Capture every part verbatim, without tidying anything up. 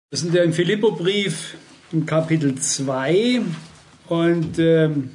Wir sind ja im Philipperbrief im Kapitel zwei und ähm,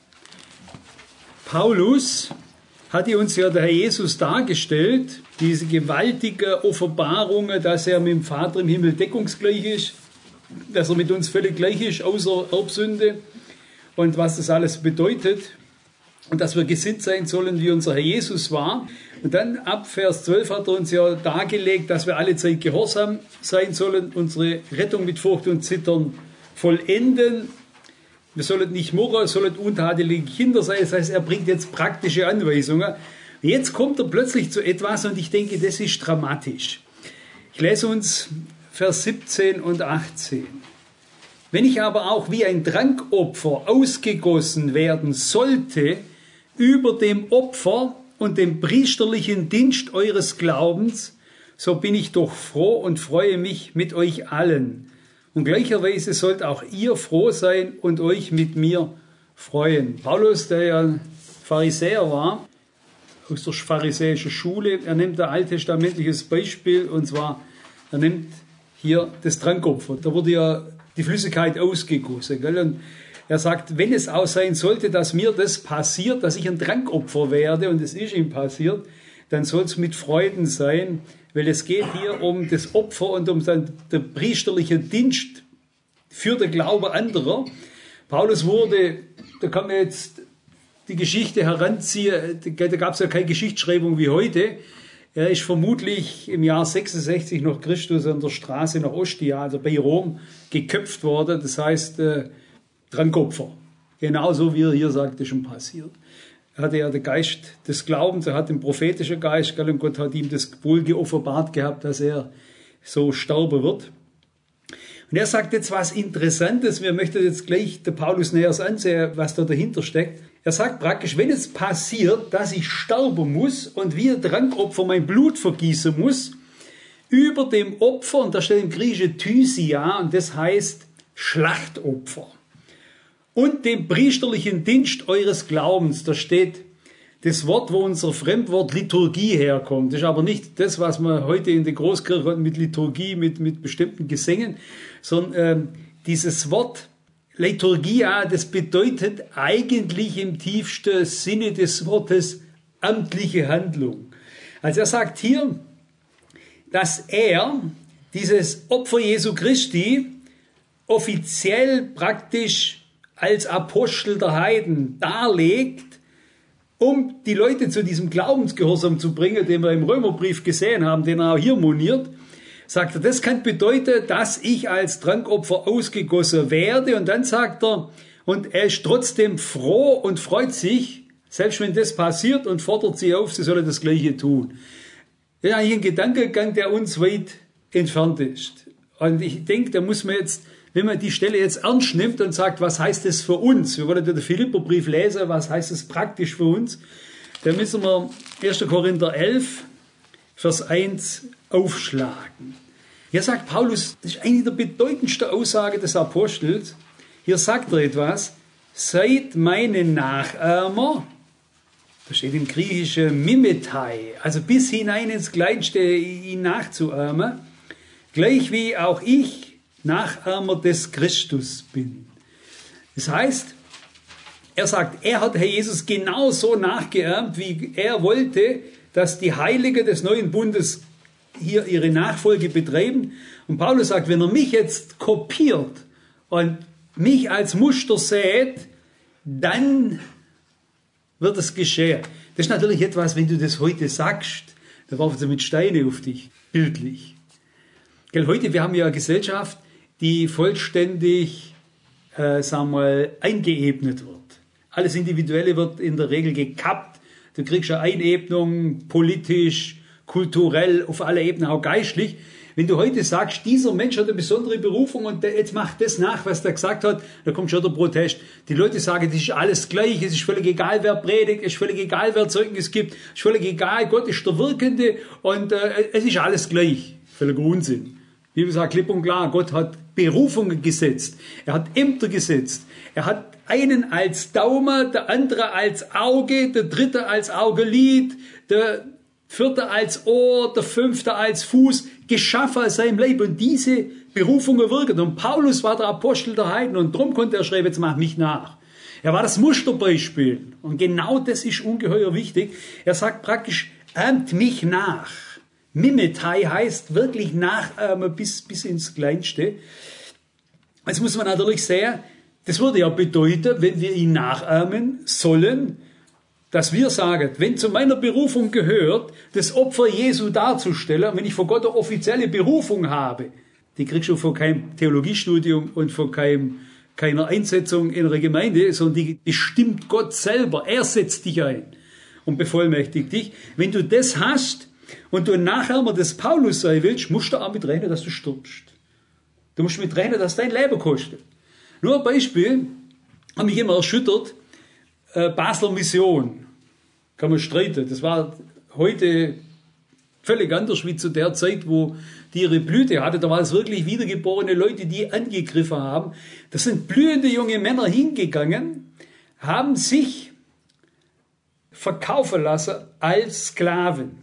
Paulus hatte uns ja der Herr Jesus dargestellt, diese gewaltige Offenbarung, dass er mit dem Vater im Himmel deckungsgleich ist, dass er mit uns völlig gleich ist, außer Erbsünde, und was das alles bedeutet und dass wir gesinnt sein sollen, wie unser Herr Jesus war. Und dann ab Vers zwölf hat er uns ja dargelegt, dass wir alle Zeit gehorsam sein sollen, unsere Rettung mit Furcht und Zittern vollenden. Wir sollen nicht murren, sollen untadelige Kinder sein. Das heißt, er bringt jetzt praktische Anweisungen. Jetzt kommt er plötzlich zu etwas und ich denke, das ist dramatisch. Ich lese uns Vers siebzehn und achtzehn. Wenn ich aber auch wie ein Trankopfer ausgegossen werden sollte über dem Opfer und dem priesterlichen Dienst eures Glaubens, so bin ich doch froh und freue mich mit euch allen. Und gleicherweise sollt auch ihr froh sein und euch mit mir freuen. Paulus, der ja Pharisäer war, aus der pharisäischen Schule, er nimmt ein alttestamentliches Beispiel, und zwar, er nimmt hier das Trankopfer. Da wurde ja die Flüssigkeit ausgegossen. Gell? Und er sagt, wenn es auch sein sollte, dass mir das passiert, dass ich ein Trankopfer werde, und es ist ihm passiert, dann soll es mit Freuden sein, weil es geht hier um das Opfer und um den priesterlichen Dienst für den Glaube anderer. Paulus wurde, da kann man jetzt die Geschichte heranziehen, da gab es ja keine Geschichtsschreibung wie heute. Er ist vermutlich im Jahr sechsundsechzig nach Christus an der Straße nach Ostia, also bei Rom, geköpft worden. Das heißt, äh, Trankopfer. Genauso wie er hier sagt, ist schon passiert. Er hatte ja den Geist des Glaubens, er hat den prophetischen Geist, und Gott hat ihm das wohl geoffenbart gehabt, dass er so sterben wird. Und er sagt jetzt was Interessantes, wir möchten jetzt gleich der Paulus näher ansehen, was da dahinter steckt. Er sagt praktisch, wenn es passiert, dass ich sterben muss und wie ein Trankopfer mein Blut vergießen muss, über dem Opfer, und da steht im Griechischen Thysia, und das heißt Schlachtopfer, und dem priesterlichen Dienst eures Glaubens, da steht das Wort, wo unser Fremdwort Liturgie herkommt. Das ist aber nicht das, was man heute in der Großkirche mit Liturgie, mit, mit bestimmten Gesängen, sondern ähm, dieses Wort Liturgia, das bedeutet eigentlich im tiefsten Sinne des Wortes amtliche Handlung. Also er sagt hier, dass er dieses Opfer Jesu Christi offiziell praktisch als Apostel der Heiden darlegt, um die Leute zu diesem Glaubensgehorsam zu bringen, den wir im Römerbrief gesehen haben, den er auch hier moniert. Sagt er, das kann bedeuten, dass ich als Trankopfer ausgegossen werde. Und dann sagt er, und er ist trotzdem froh und freut sich, selbst wenn das passiert, und fordert sie auf, sie sollen das Gleiche tun. Das ist eigentlich ein Gedankengang, der uns weit entfernt ist. Und ich denke, da muss man jetzt, wenn man die Stelle jetzt ernst nimmt und sagt, was heißt das für uns? Wir wollen den Philipperbrief lesen, was heißt das praktisch für uns? Dann müssen wir erster Korinther elf, Vers eins aufschlagen. Hier sagt Paulus, das ist eine der bedeutendsten Aussagen des Apostels. Hier sagt er etwas, seid meine Nachahmer. Da steht im Griechischen Mimetai, also bis hinein ins Kleinste ihn nachzuahmen, gleich wie auch ich Nachahmer des Christus bin. Das heißt, er sagt, er hat Herr Jesus genauso nachgeahmt, wie er wollte, dass die Heiligen des neuen Bundes hier ihre Nachfolge betreiben. Und Paulus sagt, wenn er mich jetzt kopiert und mich als Muster sät, dann wird es geschehen. Das ist natürlich etwas, wenn du das heute sagst, dann werfen sie mit Steine auf dich, bildlich. Gell, heute, wir haben ja eine Gesellschaft, die vollständig, äh, sagen wir mal, eingeebnet wird. Alles Individuelle wird in der Regel gekappt. Du kriegst eine Einebnung, politisch, kulturell, auf alle Ebenen, auch geistlich. Wenn du heute sagst, dieser Mensch hat eine besondere Berufung und der jetzt macht das nach, was der gesagt hat, da kommt schon der Protest. Die Leute sagen, das ist alles gleich, es ist völlig egal, wer predigt, es ist völlig egal, wer Zeugnis gibt, es ist völlig egal, Gott ist der Wirkende und äh, es ist alles gleich. Völliger Unsinn. Die Bibel sagt klipp und klar, Gott hat Berufungen gesetzt, er hat Ämter gesetzt, er hat einen als Daumen, der andere als Auge, der dritte als Augelid, der vierte als Ohr, der fünfte als Fuß, geschaffen als sein Leib und diese Berufungen wirken. Und Paulus war der Apostel der Heiden und darum konnte er schreiben, jetzt mach mich nach. Er war das Musterbeispiel. Und genau das ist ungeheuer wichtig. Er sagt praktisch, ahmt mich nach. Mimetai heißt wirklich nachahmen bis, bis ins Kleinste. Jetzt muss man natürlich sehen, das würde ja bedeuten, wenn wir ihn nachahmen sollen, dass wir sagen, wenn zu meiner Berufung gehört, das Opfer Jesu darzustellen, wenn ich vor Gott eine offizielle Berufung habe, die kriegst du von keinem Theologiestudium und von keinem, keiner Einsetzung in einer Gemeinde, sondern die bestimmt Gott selber. Er setzt dich ein und bevollmächtigt dich. Wenn du das hast und du nachher mal des Paulus sein willst, musst du auch mit rechnen, dass du stirbst. Du musst mit rechnen, dass dein Leben kostet. Nur ein Beispiel, hat mich immer erschüttert, äh, Basler Mission. Kann man streiten. Das war heute völlig anders wie zu der Zeit, wo die ihre Blüte hatte. Da waren es wirklich wiedergeborene Leute, die angegriffen haben. Das sind blühende junge Männer hingegangen, haben sich verkaufen lassen als Sklaven.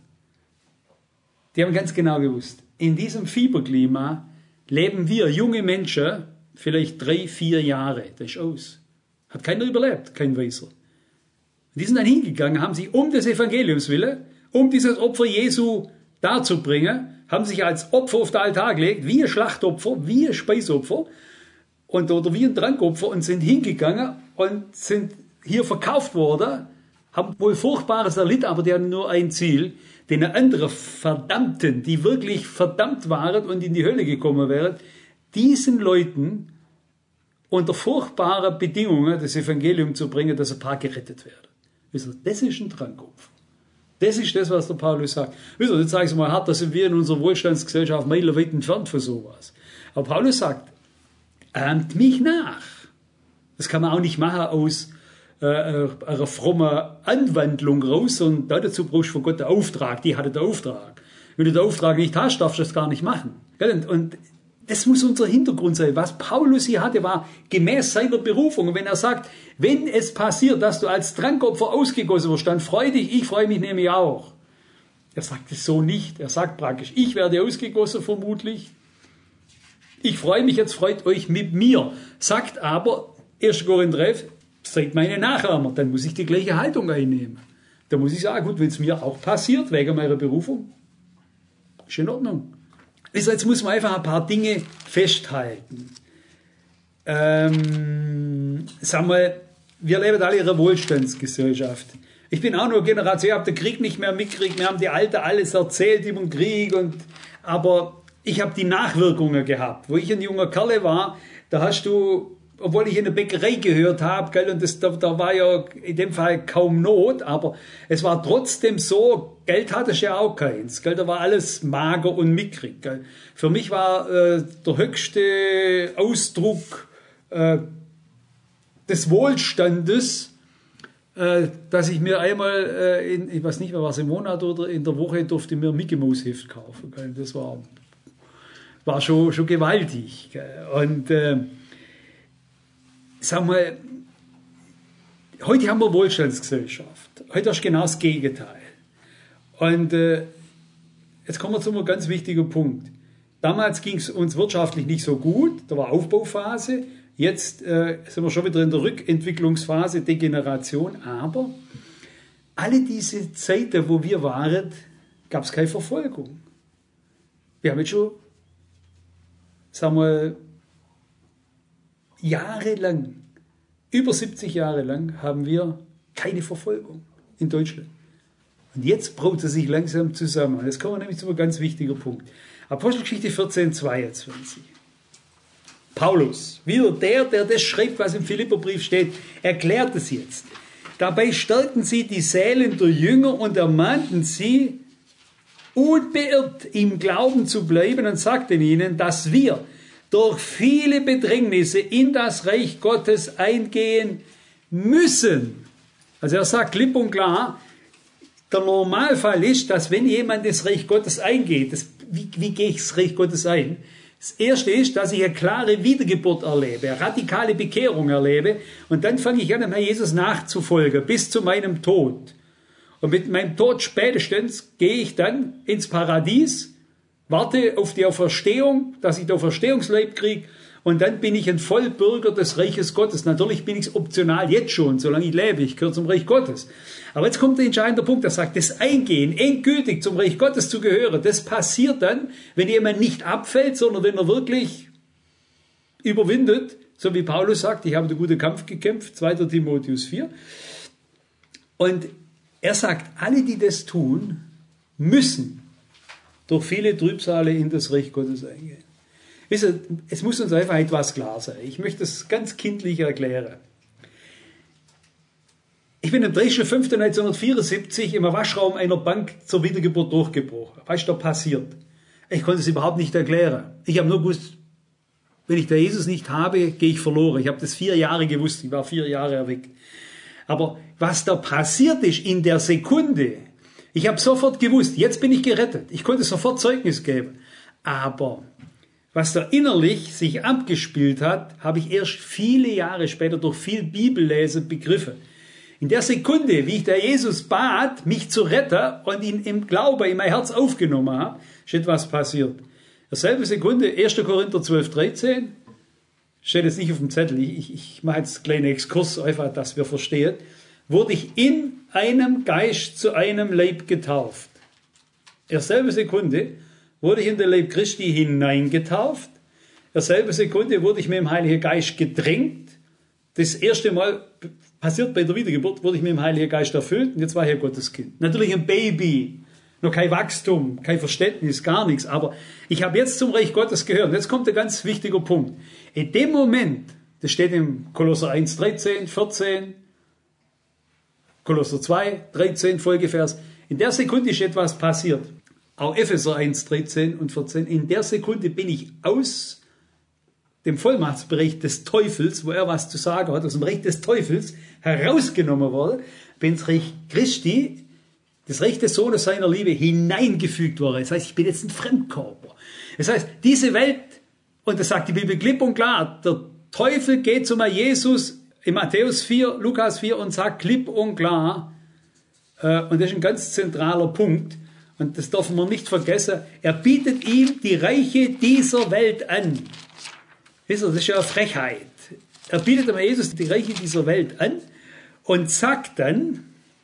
Die haben ganz genau gewusst, in diesem Fieberklima leben wir junge Menschen vielleicht drei, vier Jahre. Das ist aus. Hat keiner überlebt, kein Weißer. Die sind dann hingegangen, haben sich um des Evangeliums willen, um dieses Opfer Jesu darzubringen, haben sich als Opfer auf den Altar gelegt, wie ein Schlachtopfer, wie ein Speisopfer und, oder wie ein Trankopfer und sind hingegangen und sind hier verkauft worden, haben wohl Furchtbares erlitten, aber die hatten nur ein Ziel, den anderen Verdammten, die wirklich verdammt waren und in die Hölle gekommen wären, diesen Leuten unter furchtbaren Bedingungen das Evangelium zu bringen, dass ein paar gerettet werden. Das ist ein Trankopfer. Das ist das, was der Paulus sagt. Jetzt sage ich es mal hart, da sind wir in unserer Wohlstandsgesellschaft meilenweit entfernt von sowas. Aber Paulus sagt, ahmt mich nach. Das kann man auch nicht machen aus äh, einer frommen Anwandlung raus, sondern dazu brauchst du von Gott den Auftrag. Die hatte den Auftrag. Wenn du den Auftrag nicht hast, darfst du das gar nicht machen. Und, und das muss unser Hintergrund sein. Was Paulus hier hatte, war gemäß seiner Berufung. Und wenn er sagt, wenn es passiert, dass du als Trankopfer ausgegossen wirst, dann freu dich, ich freue mich nämlich auch. Er sagt es so nicht. Er sagt praktisch, ich werde ausgegossen vermutlich. Ich freue mich, jetzt freut euch mit mir. Sagt aber, erster Korinther elf, seid meine Nachahmer. Dann muss ich die gleiche Haltung einnehmen. Dann muss ich sagen, gut, wenn es mir auch passiert, wegen meiner Berufung, ist in Ordnung. Also jetzt muss man einfach ein paar Dinge festhalten. Ähm, sagen wir, wir leben alle in einer Wohlstandsgesellschaft. Ich bin auch nur Generation, ich habe den Krieg nicht mehr mitgekriegt, mir haben die Alten alles erzählt über den Krieg, und, aber ich habe die Nachwirkungen gehabt. Wo ich ein junger Kerl war, da hast du, obwohl ich in der Bäckerei gehört habe, gell, und das, da, da war ja in dem Fall kaum Not, aber es war trotzdem so, Geld hatte ich ja auch keins, gell, da war alles mager und mickrig. Gell. Für mich war äh, der höchste Ausdruck äh, des Wohlstandes, äh, dass ich mir einmal, äh, in, ich weiß nicht mehr, was im Monat oder in der Woche, durfte mir ein Mickey Mouse Heft kaufen. Gell. Das war, war schon, schon gewaltig. Gell. Und äh, sagen wir, heute haben wir Wohlstandsgesellschaft. Heute ist genau das Gegenteil. Und äh, jetzt kommen wir zu einem ganz wichtigen Punkt. Damals ging es uns wirtschaftlich nicht so gut, da war Aufbauphase. Jetzt äh, sind wir schon wieder in der Rückentwicklungsphase, Degeneration. Aber alle diese Zeiten, wo wir waren, gab es keine Verfolgung. Wir haben jetzt schon, sagen wir, jahrelang, über siebzig Jahre lang, haben wir keine Verfolgung in Deutschland. Und jetzt braut es sich langsam zusammen. Jetzt kommen wir nämlich zu einem ganz wichtigen Punkt. Apostelgeschichte vierzehn, zweiundzwanzig. Paulus, wieder der, der das schreibt, was im Philipperbrief steht, erklärt es jetzt. Dabei stärkten sie die Seelen der Jünger und ermahnten sie, unbeirrt im Glauben zu bleiben, und sagten ihnen, dass wir durch viele Bedrängnisse in das Reich Gottes eingehen müssen. Also er sagt klipp und klar, der Normalfall ist, dass wenn jemand das Reich Gottes eingeht, das, wie, wie gehe ich das Reich Gottes ein? Das Erste ist, dass ich eine klare Wiedergeburt erlebe, eine radikale Bekehrung erlebe, und dann fange ich an, dem Herrn Jesus nachzufolgen, bis zu meinem Tod. Und mit meinem Tod spätestens gehe ich dann ins Paradies, warte auf die Auferstehung, dass ich den Auferstehungsleib kriege und dann bin ich ein Vollbürger des Reiches Gottes. Natürlich bin ich es optional jetzt schon, solange ich lebe, ich gehöre zum Reich Gottes. Aber jetzt kommt der entscheidende Punkt, der sagt, das Eingehen, endgültig zum Reich Gottes zu gehören, das passiert dann, wenn jemand nicht abfällt, sondern wenn er wirklich überwindet, so wie Paulus sagt, ich habe den guten Kampf gekämpft, zweiter Timotheus vier. Und er sagt, alle, die das tun, müssen durch viele Trübsale in das Reich Gottes eingehen. Wisst ihr, es muss uns einfach etwas klar sein. Ich möchte es ganz kindlich erklären. Ich bin am dreißigsten fünften neunzehnhundertvierundsiebzig im Waschraum einer Bank zur Wiedergeburt durchgebrochen. Was ist da passiert? Ich konnte es überhaupt nicht erklären. Ich habe nur gewusst, wenn ich den Jesus nicht habe, gehe ich verloren. Ich habe das vier Jahre gewusst. Ich war vier Jahre erweckt. Aber was da passiert ist in der Sekunde, ich habe sofort gewusst, jetzt bin ich gerettet. Ich konnte sofort Zeugnis geben. Aber was da innerlich sich abgespielt hat, habe ich erst viele Jahre später durch viel Bibellesen begriffen. In der Sekunde, wie ich der Jesus bat, mich zu retten und ihn im Glauben in mein Herz aufgenommen habe, ist etwas passiert. Derselbe Sekunde, erster Korinther zwölf, dreizehn, steht jetzt nicht auf dem Zettel, ich, ich, ich mache jetzt einen kleinen Exkurs, einfach, dass wir verstehen, wurde ich in einem Geist zu einem Leib getauft. Derselbe Sekunde wurde ich in den Leib Christi hineingetauft. Derselbe Sekunde wurde ich mit dem Heiligen Geist gedrängt. Das erste Mal passiert bei der Wiedergeburt, wurde ich mit dem Heiligen Geist erfüllt und jetzt war ich ein Gotteskind. Natürlich ein Baby, noch kein Wachstum, kein Verständnis, gar nichts, aber ich habe jetzt zum Reich Gottes gehört. Und jetzt kommt ein ganz wichtiger Punkt. In dem Moment, das steht im Kolosser eins, dreizehn, vierzehn, Kolosser zwei, dreizehn, Folgevers, in der Sekunde ist etwas passiert. Auch Epheser eins, dreizehn und vierzehn, in der Sekunde bin ich aus dem Vollmachtsbereich des Teufels, wo er was zu sagen hat, aus dem Reich des Teufels herausgenommen worden, bin ins Reich Christi, das Reich des Sohnes seiner Liebe, hineingefügt worden. Das heißt, ich bin jetzt ein Fremdkörper. Das heißt, diese Welt, und das sagt die Bibel klipp und klar, der Teufel geht zu Jesus in Matthäus vier, Lukas vier und sagt klipp und klar, äh, und das ist ein ganz zentraler Punkt, und das dürfen wir nicht vergessen, er bietet ihm die Reiche dieser Welt an. Wisst ihr, das ist ja eine Frechheit. Er bietet dem Jesus die Reiche dieser Welt an und sagt dann,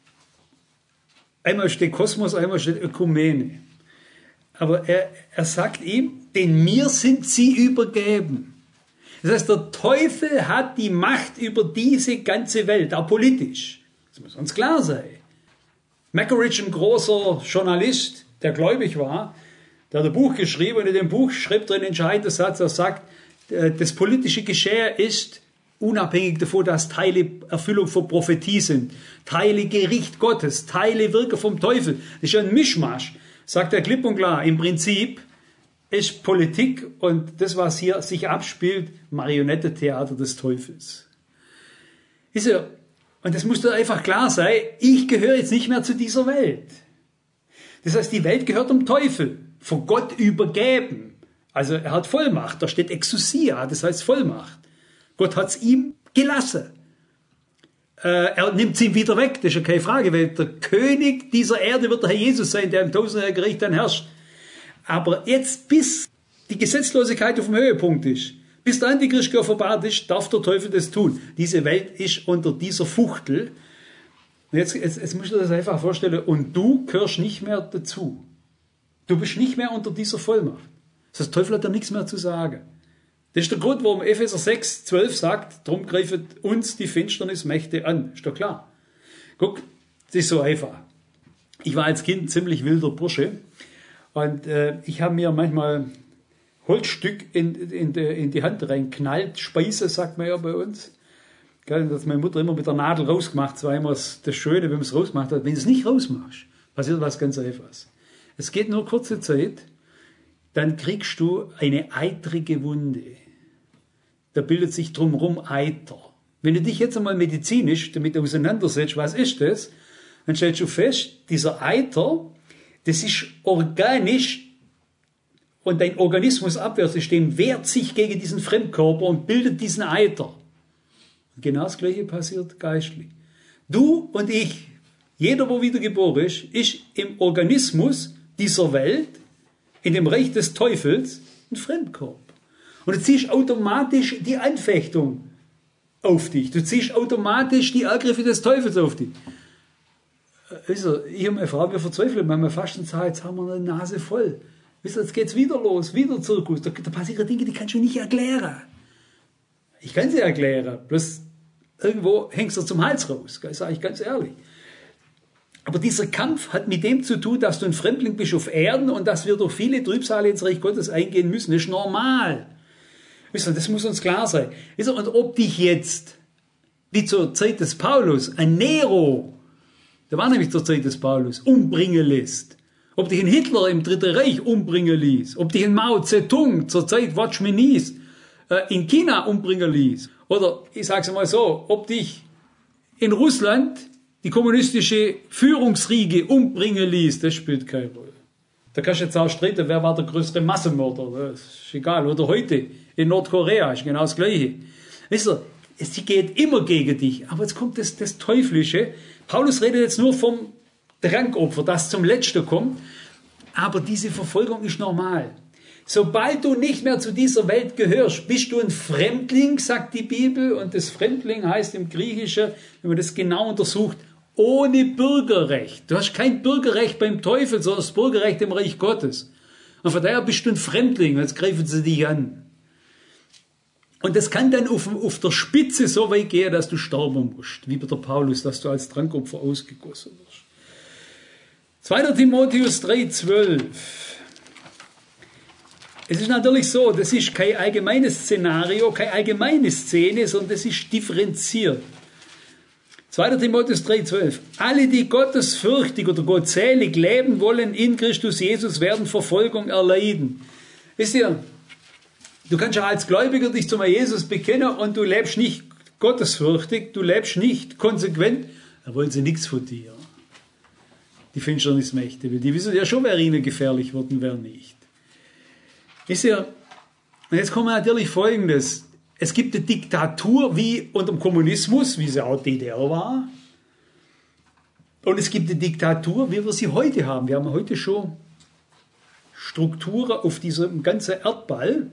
einmal steht Kosmos, einmal steht Ökumene. Aber er, er sagt ihm, denn mir sind sie übergeben. Das heißt, der Teufel hat die Macht über diese ganze Welt, auch politisch. Das muss uns klar sein. Mackerich, ein großer Journalist, der gläubig war, der hat ein Buch geschrieben und in dem Buch schreibt er einen entscheidenden Satz, er sagt, das politische Geschehen ist unabhängig davon, dass Teile Erfüllung von Prophetie sind, Teile Gericht Gottes, Teile Wirken vom Teufel. Das ist ein Mischmasch, sagt er klipp und klar. Im Prinzip ist Politik und das, was hier sich abspielt, Marionettentheater des Teufels. Ist ja, und das muss doch einfach klar sein, ich gehöre jetzt nicht mehr zu dieser Welt. Das heißt, die Welt gehört dem Teufel, von Gott übergeben. Also er hat Vollmacht, da steht Exousia, das heißt Vollmacht. Gott hat es ihm gelassen. Äh, er nimmt es ihm wieder weg, das ist ja keine Frage, weil der König dieser Erde wird der Herr Jesus sein, der im tausendjährigen Gericht dann herrscht. Aber jetzt, bis die Gesetzlosigkeit auf dem Höhepunkt ist, bis der Antichrist offenbart ist, darf der Teufel das tun. Diese Welt ist unter dieser Fuchtel. Und jetzt, jetzt, jetzt musst du dir das einfach vorstellen, und du gehörst nicht mehr dazu. Du bist nicht mehr unter dieser Vollmacht. Das heißt, der Teufel hat da nichts mehr zu sagen. Das ist der Grund, warum Epheser sechs, zwölf sagt, darum greift uns die Finsternismächte an. Ist doch klar. Guck, das ist so einfach. Ich war als Kind ein ziemlich wilder Bursche und äh, ich habe mir manchmal Holzstück in, in, die, in die Hand reinknallt, Speise, sagt man ja bei uns. Gell, das hat meine Mutter immer mit der Nadel rausgemacht. Das war immer das Schöne, wenn man es rausgemacht hat. Wenn du es nicht rausmachst, passiert was ganz Einfaches. Es geht nur kurze Zeit, dann kriegst du eine eitrige Wunde. Da bildet sich drumherum Eiter. Wenn du dich jetzt einmal medizinisch damit auseinandersetzt, was ist das, dann stellst du fest, dieser Eiter, das ist organisch und dein Organismusabwehrsystem wehrt sich gegen diesen Fremdkörper und bildet diesen Eiter. Und genau das Gleiche passiert geistlich. Du und ich, jeder, wo wiedergeboren ist, ist im Organismus dieser Welt in dem Reich des Teufels ein Fremdkörper. Und du ziehst automatisch die Anfechtung auf dich. Du ziehst automatisch die Angriffe des Teufels auf dich. Also, ich und meine Frau, wir verzweifeln manchmal Fastenzeit, jetzt haben wir eine Nase voll. Wisst ihr, jetzt geht's wieder los, wieder Zirkus. Da, da passieren Dinge, die kannst du nicht erklären. Ich kann sie erklären, bloß irgendwo hängst du zum Hals raus, sage ich ganz ehrlich. Aber dieser Kampf hat mit dem zu tun, dass du ein Fremdling bist auf Erden und dass wir durch viele Trübsale ins Reich Gottes eingehen müssen. Das ist normal. Wisst ihr, das muss uns klar sein. Wisst ihr, und ob dich jetzt, wie zur Zeit des Paulus, ein Nero, der war nämlich zur Zeit des Paulus, umbringen lässt, ob dich ein Hitler im Dritten Reich umbringen ließ, ob dich ein Mao Zedong zur Zeit Watchman Nee äh, in China umbringen ließ, oder ich sage es mal so, ob dich in Russland die kommunistische Führungsriege umbringen ließ, das spielt keine Rolle. Da kannst du jetzt auch streiten, wer war der größere Massenmörder, das ist egal. Oder heute in Nordkorea ist genau das Gleiche. Weißt du, es geht immer gegen dich, aber jetzt kommt das, das Teuflische. Paulus redet jetzt nur vom Trankopfer, das zum Letzten kommt, aber diese Verfolgung ist normal. Sobald du nicht mehr zu dieser Welt gehörst, bist du ein Fremdling, sagt die Bibel, und das Fremdling heißt im Griechischen, wenn man das genau untersucht, ohne Bürgerrecht. Du hast kein Bürgerrecht beim Teufel, sondern das Bürgerrecht im Reich Gottes. Und von daher bist du ein Fremdling, jetzt greifen sie dich an. Und das kann dann auf, auf der Spitze so weit gehen, dass du sterben musst, wie bei der Paulus, dass du als Trankopfer ausgegossen wirst. zweiter Timotheus drei zwölf. Es ist natürlich so, das ist kein allgemeines Szenario, keine allgemeine Szene, sondern das ist differenziert. zweiter Timotheus drei zwölf. Alle, die gottesfürchtig oder gottselig leben wollen in Christus Jesus, werden Verfolgung erleiden. Wisst ihr, du kannst ja als Gläubiger dich zum Jesus bekennen und du lebst nicht gottesfürchtig, du lebst nicht konsequent, dann wollen sie nichts von dir. Die Finsternismächte, die wissen ja schon, wer ihnen gefährlich wird und wer nicht. Wisst ihr, und jetzt kommt natürlich Folgendes. Es gibt eine Diktatur wie unter dem Kommunismus, wie sie auch D D R war. Und es gibt eine Diktatur, wie wir sie heute haben. Wir haben heute schon Strukturen auf diesem ganzen Erdball.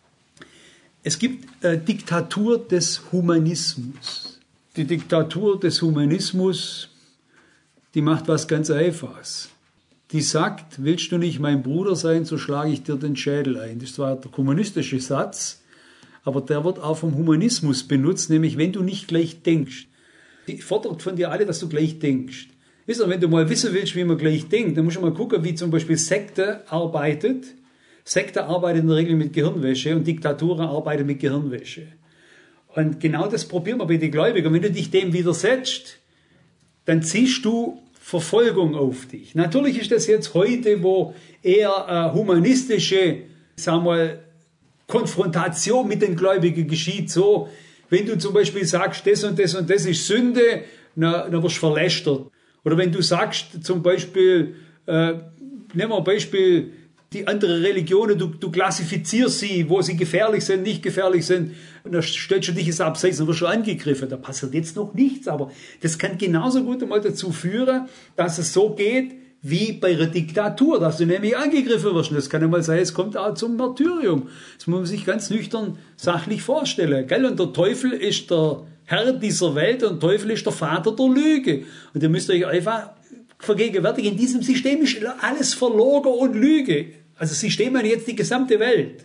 Es gibt eine Diktatur des Humanismus. Die Diktatur des Humanismus, die macht was ganz Einfaches. Die sagt, willst du nicht mein Bruder sein, so schlage ich dir den Schädel ein. Das ist zwar der kommunistische Satz, aber der wird auch vom Humanismus benutzt, nämlich wenn du nicht gleich denkst. Die fordert von dir alle, dass du gleich denkst. Wisst ihr, wenn du mal wissen willst, wie man gleich denkt, dann musst du mal gucken, wie zum Beispiel Sekte arbeitet. Sekte arbeitet in der Regel mit Gehirnwäsche und Diktaturen arbeiten mit Gehirnwäsche. Und genau das probieren wir bei den Gläubigen. Wenn du dich dem widersetzt, dann ziehst du Verfolgung auf dich. Natürlich ist das jetzt heute, wo eher äh, humanistische, sagen wir mal, Konfrontation mit den Gläubigen geschieht, so, wenn du zum Beispiel sagst, das und das und das ist Sünde, dann, dann wirst du verlästert. Oder wenn du sagst, zum Beispiel, äh, nehmen wir ein Beispiel, die andere Religionen, du, du klassifizierst sie, wo sie gefährlich sind, nicht gefährlich sind, und dann stellst du dich ins Abseits und wirst schon angegriffen. Da passiert jetzt noch nichts, aber das kann genauso gut einmal dazu führen, dass es so geht, wie bei einer Diktatur, dass du nämlich angegriffen wirst. Und das kann einmal sein, es kommt auch zum Martyrium. Das muss man sich ganz nüchtern sachlich vorstellen. Gell? Und der Teufel ist der Herr dieser Welt und der Teufel ist der Vater der Lüge. Und ihr müsst euch einfach vergegenwärtigen, in diesem System ist alles Verlogen und Lüge. Also System meint jetzt die gesamte Welt.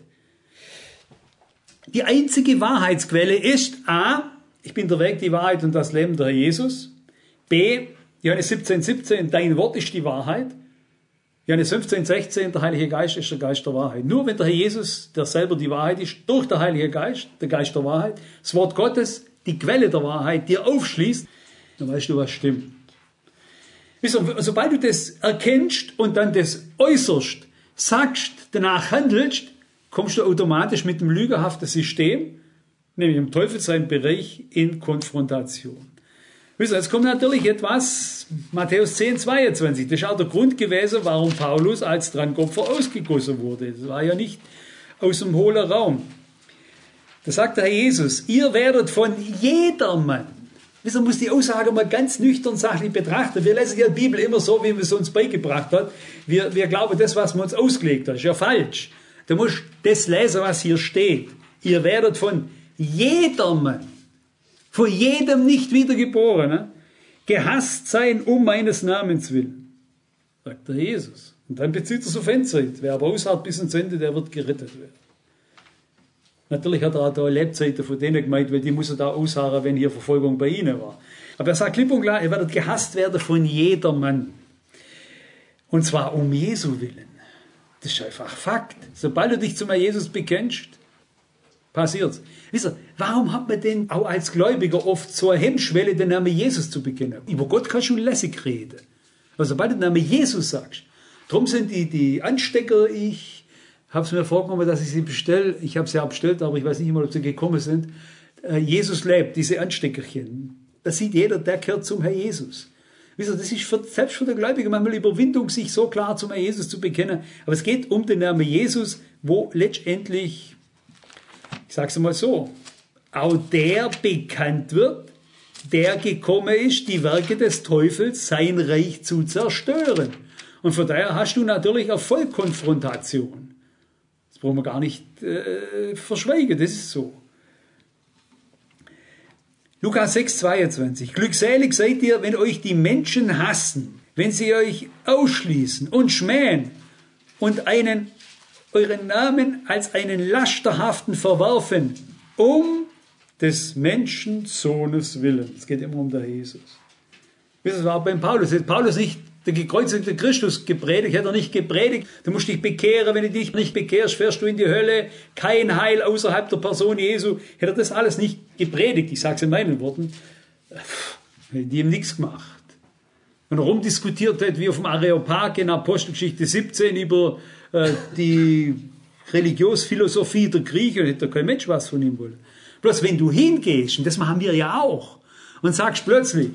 Die einzige Wahrheitsquelle ist A, ich bin der Weg, die Wahrheit und das Leben, der Herr Jesus. B, Johannes siebzehn siebzehn, dein Wort ist die Wahrheit. Johannes fünfzehn sechzehn, der Heilige Geist ist der Geist der Wahrheit. Nur wenn der Herr Jesus, der selber die Wahrheit ist, durch den Heiligen Geist, der Geist der Wahrheit, das Wort Gottes, die Quelle der Wahrheit, dir aufschließt, dann weißt du, was stimmt. Sobald du das erkennst und dann das äußerst, sagst, danach handelst, kommst du automatisch mit dem lügenhaften System, nämlich im Teufelsbereich, in Konfrontation. Jetzt kommt natürlich etwas, Matthäus zehn zweiundzwanzig, das ist auch der Grund gewesen, warum Paulus als Trankopfer ausgegossen wurde. Das war ja nicht aus dem hohlen Raum. Da sagt der Herr Jesus, ihr werdet von jedermann Man muss die Aussage mal ganz nüchtern sachlich betrachten. Wir lesen ja die Bibel immer so, wie man es uns beigebracht hat. Wir, wir glauben, das, was man uns ausgelegt hat, ist ja falsch. Du musst das lesen, was hier steht. Ihr werdet von jedermann, von jedem nicht wiedergeborenen, gehasst sein um meines Namens willen, sagt der Jesus. Und dann bezieht er es auf Endzeit. Wer aber ausharrt bis ins Ende, der wird gerettet werden. Natürlich hat er auch da Lebzeiten von denen gemeint, weil die muss er da ausharren, wenn hier Verfolgung bei ihnen war. Aber er sagt klipp und klar, ihr werdet gehasst werden von jedermann. Und zwar um Jesu willen. Das ist einfach Fakt. Sobald du dich zu Jesus bekennst, passiert's. Wisst ihr, warum hat man denn auch als Gläubiger oft so eine Hemmschwelle, den Namen Jesus zu bekennen? Über Gott kannst du lässig reden. Aber sobald du den Namen Jesus sagst, darum sind die, die Anstecker, ich habe es mir vorgenommen, dass ich sie bestelle. Ich habe sie ja bestellt, aber ich weiß nicht mal, ob sie gekommen sind. Jesus lebt, diese Ansteckerchen. Das sieht jeder, der gehört zum Herr Jesus. Wisst ihr, das ist für, selbst für den Gläubigen manchmal Überwindung, sich so klar zum Herr Jesus zu bekennen. Aber es geht um den Namen Jesus, wo letztendlich, ich sage es mal so, auch der bekannt wird, der gekommen ist, die Werke des Teufels, sein Reich zu zerstören. Und von daher hast du natürlich eine Vollkonfrontation. Das brauchen wir gar nicht äh, verschweigen, das ist so. Lukas sechs, zweiundzwanzig. Glückselig seid ihr, wenn euch die Menschen hassen, wenn sie euch ausschließen und schmähen und einen, euren Namen als einen lasterhaften verwerfen, um des Menschensohnes willen. Es geht immer um den Jesus. Das war beim Paulus. Hätte Paulus nicht der gekreuzigte Christus gepredigt, hätte er nicht gepredigt. Du musst dich bekehren, wenn du dich nicht bekehrst, fährst du in die Hölle. Kein Heil außerhalb der Person Jesu. Hätte er das alles nicht gepredigt, ich sage es in meinen Worten, hätte die ihm nichts gemacht. Wenn er rumdiskutiert hat, wie auf dem Areopag in Apostelgeschichte siebzehn über äh, die Religionsphilosophie der Griechen, hätte kein Mensch was von ihm wollen. Bloß wenn du hingehst, und das machen wir ja auch, und sagst plötzlich,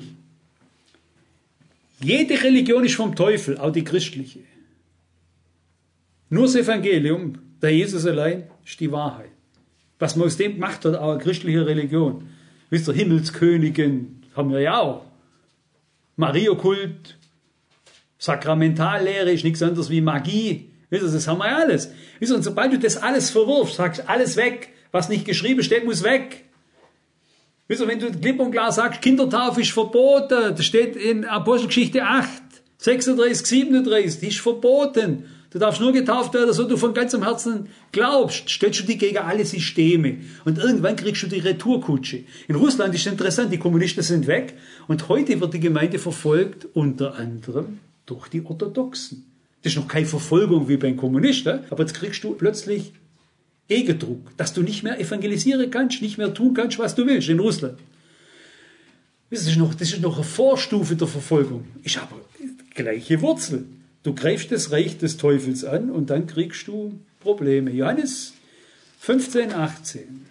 jede Religion ist vom Teufel, auch die christliche. Nur das Evangelium, der Jesus allein, ist die Wahrheit. Was man aus dem gemacht hat, auch eine christliche Religion. Wisst ihr, Himmelskönigin haben wir ja auch. Mariakult, Sakramentallehre ist nichts anderes wie Magie. Wisst ihr, das haben wir ja alles. Wisst ihr, und sobald du das alles verwirfst, sagst alles weg, was nicht geschrieben steht, muss weg. Wisst ihr, wenn du klipp und klar sagst, Kindertaufe ist verboten, das steht in Apostelgeschichte acht, sechsunddreißig, siebenunddreißig, die ist verboten. Du darfst nur getauft werden, so du von ganzem Herzen glaubst. Stellst du dich gegen alle Systeme. Und irgendwann kriegst du die Retourkutsche. In Russland ist es interessant, die Kommunisten sind weg. Und heute wird die Gemeinde verfolgt, unter anderem durch die Orthodoxen. Das ist noch keine Verfolgung wie beim Kommunisten, aber jetzt kriegst du plötzlich Gegendruck, dass du nicht mehr evangelisieren kannst, nicht mehr tun kannst, was du willst in Russland. Das ist noch, das ist noch eine Vorstufe der Verfolgung. Ist aber gleiche Wurzel. Du greifst das Reich des Teufels an und dann kriegst du Probleme. Johannes fünfzehn, achtzehn.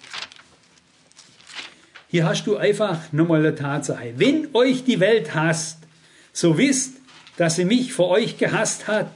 Hier hast du einfach nochmal eine Tatsache. Wenn euch die Welt hasst, so wisst, dass sie mich vor euch gehasst hat.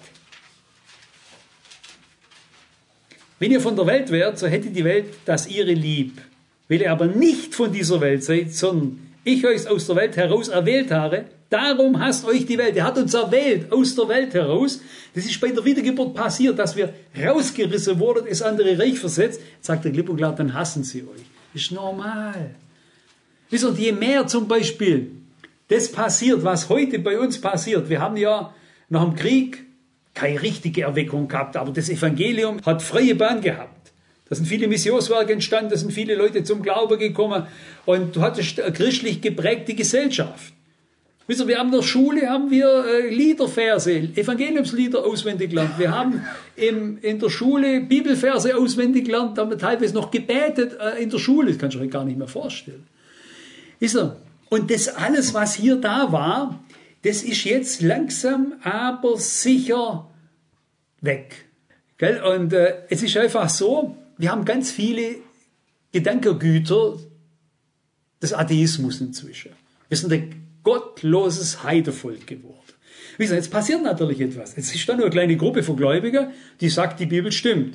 Wenn ihr von der Welt wärt, so hätte die Welt das ihre lieb. Weil ihr aber nicht von dieser Welt seid, sondern ich euch aus der Welt heraus erwählt habe, darum hasst euch die Welt. Er hat uns erwählt aus der Welt heraus. Das ist bei der Wiedergeburt passiert, dass wir rausgerissen wurden, das andere Reich versetzt. Sagt der klipp und klar, dann hassen sie euch. Das ist normal. Wisst ihr, je mehr zum Beispiel das passiert, was heute bei uns passiert. Wir haben ja nach dem Krieg keine richtige Erweckung gehabt, aber das Evangelium hat freie Bahn gehabt. Da sind viele Missionswerke entstanden, da sind viele Leute zum Glauben gekommen und du hattest eine christlich geprägte Gesellschaft. Wisst ihr, wir haben in der Schule haben wir äh, Liederverse, Evangeliumslieder auswendig gelernt. Wir haben im, in der Schule Bibelverse auswendig gelernt, haben wir teilweise noch gebetet äh, in der Schule. Das kannst du dir gar nicht mehr vorstellen. Wisst ihr, und das alles, was hier da war, das ist jetzt langsam, aber sicher weg. Gell? Und äh, es ist einfach so, wir haben ganz viele Gedankengüter des Atheismus inzwischen. Wir sind ein gottloses Heidevolk geworden. Wisst ihr, jetzt passiert natürlich etwas. Jetzt ist da nur eine kleine Gruppe von Gläubigen, die sagt, die Bibel stimmt.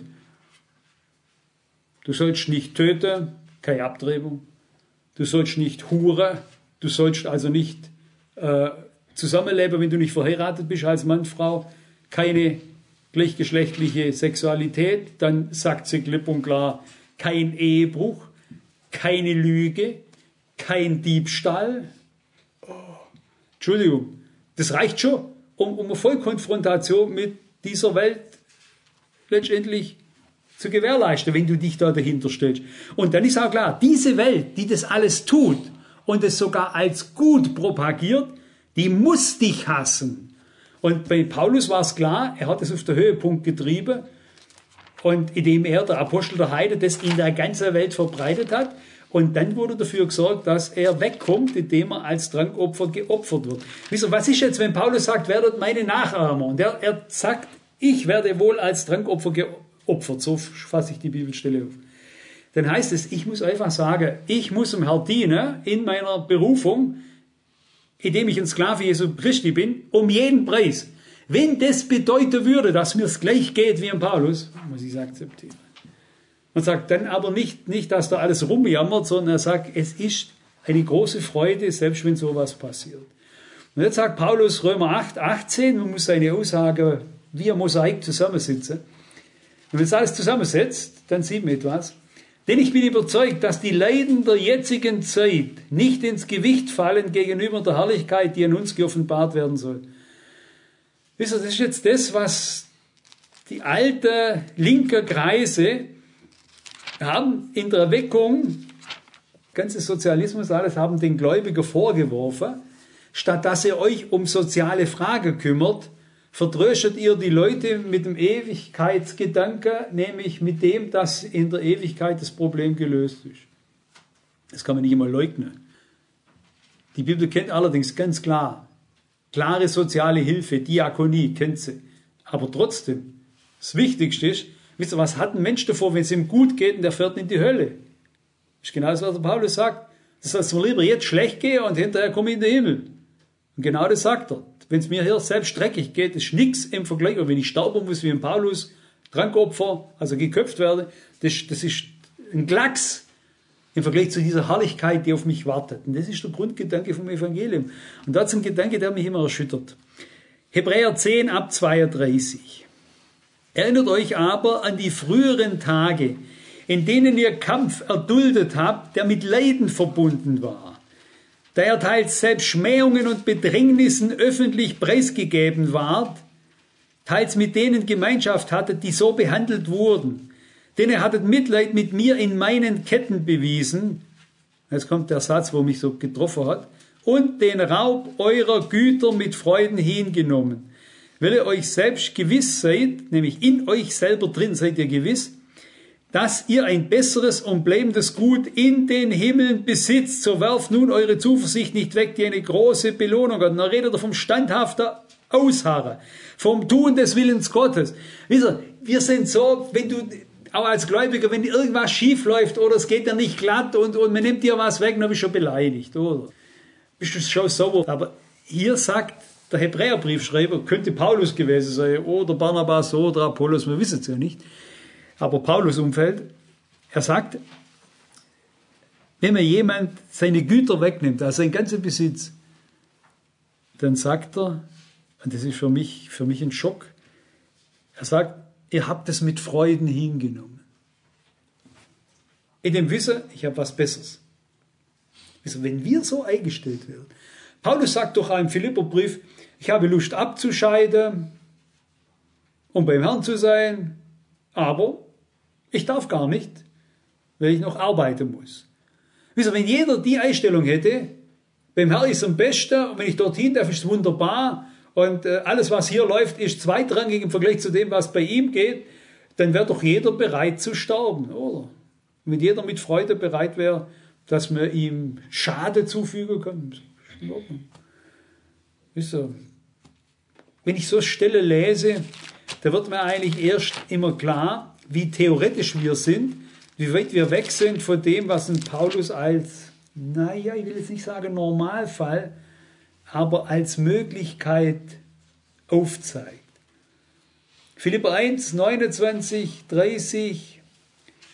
Du sollst nicht töten, keine Abtreibung. Du sollst nicht huren, Du sollst also nicht äh, zusammenleben, wenn du nicht verheiratet bist als Mann, Frau. Keine gleichgeschlechtliche Sexualität. Dann sagt sie klipp und klar, kein Ehebruch, keine Lüge, kein Diebstahl. Oh, Entschuldigung, das reicht schon, um, um eine Vollkonfrontation mit dieser Welt letztendlich zu gewährleisten, wenn du dich da dahinter stellst. Und dann ist auch klar, diese Welt, die das alles tut und es sogar als gut propagiert, die muss dich hassen. Und bei Paulus war es klar, er hat es auf den Höhepunkt getrieben und indem er, der Apostel der Heide, das in der ganzen Welt verbreitet hat. Und dann wurde dafür gesorgt, dass er wegkommt, indem er als Trankopfer geopfert wird. Wisst ihr, was ist jetzt, wenn Paulus sagt, werdet meine Nachahmer? Und er, er sagt, ich werde wohl als Trankopfer geopfert. So fasse ich die Bibelstelle auf. Dann heißt es, ich muss einfach sagen, ich muss dem Herrn dienen in meiner Berufung, indem ich ein Sklave Jesu Christi bin, um jeden Preis. Wenn das bedeuten würde, dass mir es gleich geht wie im Paulus, muss ich es akzeptieren. Man sagt dann aber nicht, nicht, dass da alles rumjammert, sondern er sagt, es ist eine große Freude, selbst wenn sowas passiert. Und jetzt sagt Paulus Römer acht, achtzehn, man muss seine Aussage wie ein Mosaik zusammensetzen. Und wenn es alles zusammensetzt, dann sieht man etwas. Denn ich bin überzeugt, dass die Leiden der jetzigen Zeit nicht ins Gewicht fallen gegenüber der Herrlichkeit, die an uns geoffenbart werden soll. Wisst ihr, das ist jetzt das, was die alten linken Kreise haben in der Erweckung, ganze Sozialismus, alles haben den Gläubiger vorgeworfen, statt dass ihr euch um soziale Fragen kümmert, vertröstet ihr die Leute mit dem Ewigkeitsgedanke, nämlich mit dem, dass in der Ewigkeit das Problem gelöst ist. Das kann man nicht immer leugnen. Die Bibel kennt allerdings ganz klar, klare soziale Hilfe, Diakonie, kennt sie. Aber trotzdem, das Wichtigste ist, wisst ihr, was hat ein Mensch davor, wenn es ihm gut geht und er fährt in die Hölle? Das ist genau das, was der Paulus sagt. Das soll es mir lieber jetzt schlecht gehen und hinterher komme ich in den Himmel. Und genau das sagt er. Wenn es mir hier selbst dreckig geht, ist nichts im Vergleich. Und wenn ich sterben muss wie im Paulus, Trankopfer, also geköpft werde, das, das ist ein Klacks im Vergleich zu dieser Herrlichkeit, die auf mich wartet. Und das ist der Grundgedanke vom Evangelium. Und das ist ein Gedanke, der mich immer erschüttert. Hebräer zehn ab zweiunddreißig. Erinnert euch aber an die früheren Tage, in denen ihr Kampf erduldet habt, der mit Leiden verbunden war. Da ihr teils selbst Schmähungen und Bedrängnissen öffentlich preisgegeben ward, teils mit denen Gemeinschaft hattet, die so behandelt wurden. Denn ihr hattet Mitleid mit mir in meinen Ketten bewiesen, jetzt kommt der Satz, wo mich so getroffen hat, und den Raub eurer Güter mit Freuden hingenommen. Weil ihr euch selbst gewiss seid, nämlich in euch selber drin seid ihr gewiss, dass ihr ein besseres und bleibendes Gut in den Himmeln besitzt, so werft nun eure Zuversicht nicht weg, die eine große Belohnung hat. Und da redet er vom standhaften Ausharren, vom Tun des Willens Gottes. Wisst ihr, wir sind so, wenn du, auch als Gläubiger, wenn irgendwas schief läuft oder es geht dir nicht glatt und, und man nimmt dir was weg, dann bist du schon beleidigt, oder? Bist du schon sauer. Aber hier sagt der Hebräerbriefschreiber, könnte Paulus gewesen sein, oder Barnabas oder Apollos, wir wissen es ja nicht. Aber Paulus Umfeld, er sagt, wenn mir jemand seine Güter wegnimmt, also seinen ganzen Besitz, dann sagt er, und das ist für mich, für mich ein Schock, er sagt, ihr habt es mit Freuden hingenommen. In dem Wissen, ich habe was Besseres. Also wenn wir so eingestellt werden. Paulus sagt doch im Philipperbrief, ich habe Lust abzuscheiden, um beim Herrn zu sein, aber ich darf gar nicht, weil ich noch arbeiten muss. Wisst ihr, wenn jeder die Einstellung hätte, beim Herrn ist es am besten und wenn ich dorthin darf, ist es wunderbar und äh, alles, was hier läuft, ist zweitrangig im Vergleich zu dem, was bei ihm geht, dann wäre doch jeder bereit zu sterben, oder? Und wenn jeder mit Freude bereit wäre, dass man ihm Schade zufügen kann, ist in Ordnung. Wisst ihr, wenn ich so Stelle lese, da wird mir eigentlich erst immer klar, wie theoretisch wir sind, wie weit wir weg sind von dem, was ein Paulus als, naja, ich will jetzt nicht sagen Normalfall, aber als Möglichkeit aufzeigt. Philipper eins, neunundzwanzig, dreißig,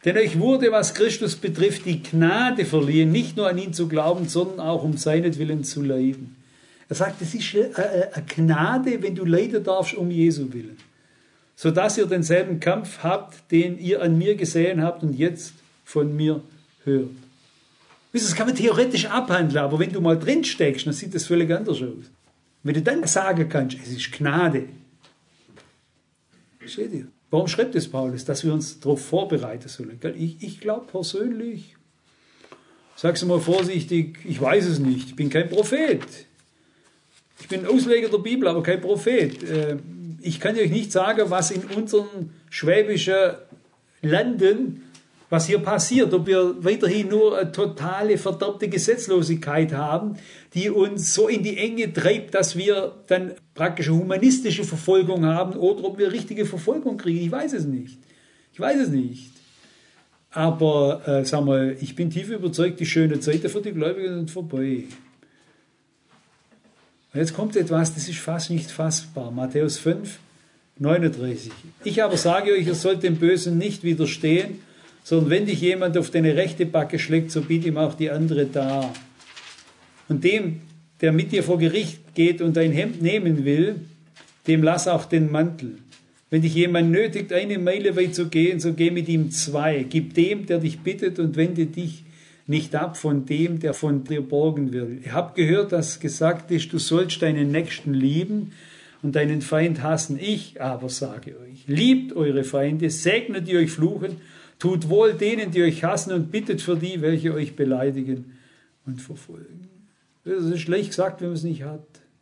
Denn euch wurde, was Christus betrifft, die Gnade verliehen, nicht nur an ihn zu glauben, sondern auch um seinetwillen zu leiden. Er sagt, es ist eine Gnade, wenn du leiden darfst um Jesu willen. Sodass ihr denselben Kampf habt, den ihr an mir gesehen habt und jetzt von mir hört. Das kann man theoretisch abhandeln, aber wenn du mal drin steckst, dann sieht das völlig anders aus. Wenn du dann sagen kannst, es ist Gnade. Versteht ihr? Warum schreibt es Paulus? Dass wir uns darauf vorbereiten sollen. Ich, ich glaube persönlich, sag's mal vorsichtig, ich weiß es nicht, ich bin kein Prophet. Ich bin Ausleger der Bibel, aber kein Prophet. Ich kann euch nicht sagen, was in unseren schwäbischen Landen, was hier passiert, ob wir weiterhin nur eine totale verdammte Gesetzlosigkeit haben, die uns so in die Enge treibt, dass wir dann praktisch eine humanistische Verfolgung haben, oder ob wir richtige Verfolgung kriegen. Ich weiß es nicht. Ich weiß es nicht. Aber, äh, sag mal, ich bin tief überzeugt, die schöne Zeiten für die Gläubigen sind vorbei. Und jetzt kommt etwas, das ist fast nicht fassbar. Matthäus fünf, neununddreißig. Ich aber sage euch, ihr sollt dem Bösen nicht widerstehen, sondern wenn dich jemand auf deine rechte Backe schlägt, so biet ihm auch die andere dar. Und dem, der mit dir vor Gericht geht und dein Hemd nehmen will, dem lass auch den Mantel. Wenn dich jemand nötigt, eine Meile weit zu gehen, so geh mit ihm zwei. Gib dem, der dich bittet, und wende dich nicht ab von dem, der von dir borgen will. Ihr habt gehört, dass gesagt ist, du sollst deinen Nächsten lieben und deinen Feind hassen. Ich aber sage euch, liebt eure Feinde, segnet die euch fluchen, tut wohl denen, die euch hassen, und bittet für die, welche euch beleidigen und verfolgen. Das ist schlecht gesagt, wenn man es nicht hat.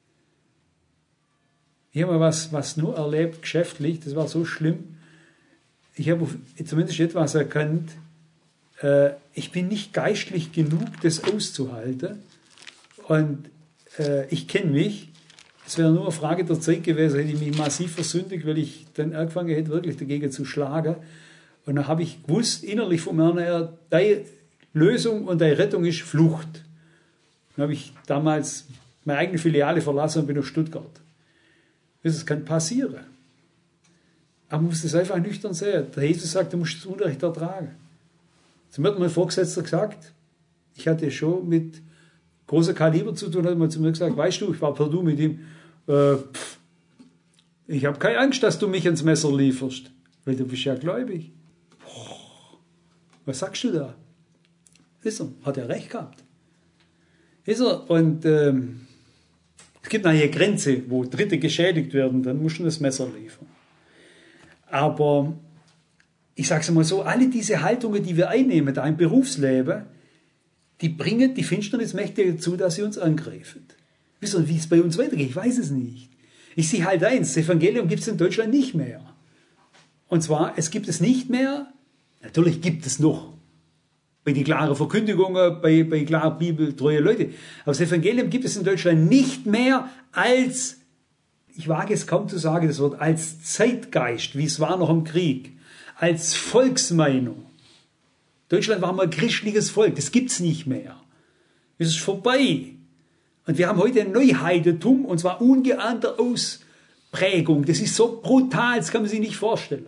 Ich habe mal was, was nur erlebt, geschäftlich, das war so schlimm. Ich habe zumindest etwas erkannt, äh, ich bin nicht geistlich genug, das auszuhalten. Und äh, ich kenne mich, es wäre nur eine Frage der Zeit gewesen, hätte ich mich massiv versündigt, weil ich dann angefangen hätte, wirklich dagegen zu schlagen. Und dann habe ich gewusst, innerlich vom Herrn her, deine Lösung und deine Rettung ist Flucht. Dann habe ich damals meine eigene Filiale verlassen und bin nach Stuttgart. Das kann passieren. Aber man muss das einfach nüchtern sehen. Der Jesus sagt, du musst das Unrecht ertragen. Zum mir hat mein Vorgesetzter gesagt, ich hatte schon mit großer Kaliber zu tun, hat man zu mir gesagt, weißt du, ich war per Du mit ihm, äh, pff, ich habe keine Angst, dass du mich ins Messer lieferst, weil du bist ja gläubig. Boah, was sagst du da? Ist er, hat er recht gehabt. Ist er, und ähm, es gibt eine Grenze, wo Dritte geschädigt werden, dann musst du das Messer liefern. Aber ich sage es mal so, alle diese Haltungen, die wir einnehmen, da im Berufsleben, die bringen die Finsternismächte dazu, dass sie uns angreifen. Wisst ihr, wie es bei uns weitergeht? Ich weiß es nicht. Ich sehe halt eins, das Evangelium gibt es in Deutschland nicht mehr. Und zwar, es gibt es nicht mehr, natürlich gibt es noch, bei den klaren Verkündigungen, bei, bei klar bibeltreue Leute. Aber das Evangelium gibt es in Deutschland nicht mehr als, ich wage es kaum zu sagen, das Wort, als Zeitgeist, wie es war noch im Krieg, als Volksmeinung. Deutschland war mal ein christliches Volk, das gibt es nicht mehr. Es ist vorbei. Und wir haben heute ein Neuheidentum, und zwar ungeahnter Ausprägung. Das ist so brutal, das kann man sich nicht vorstellen.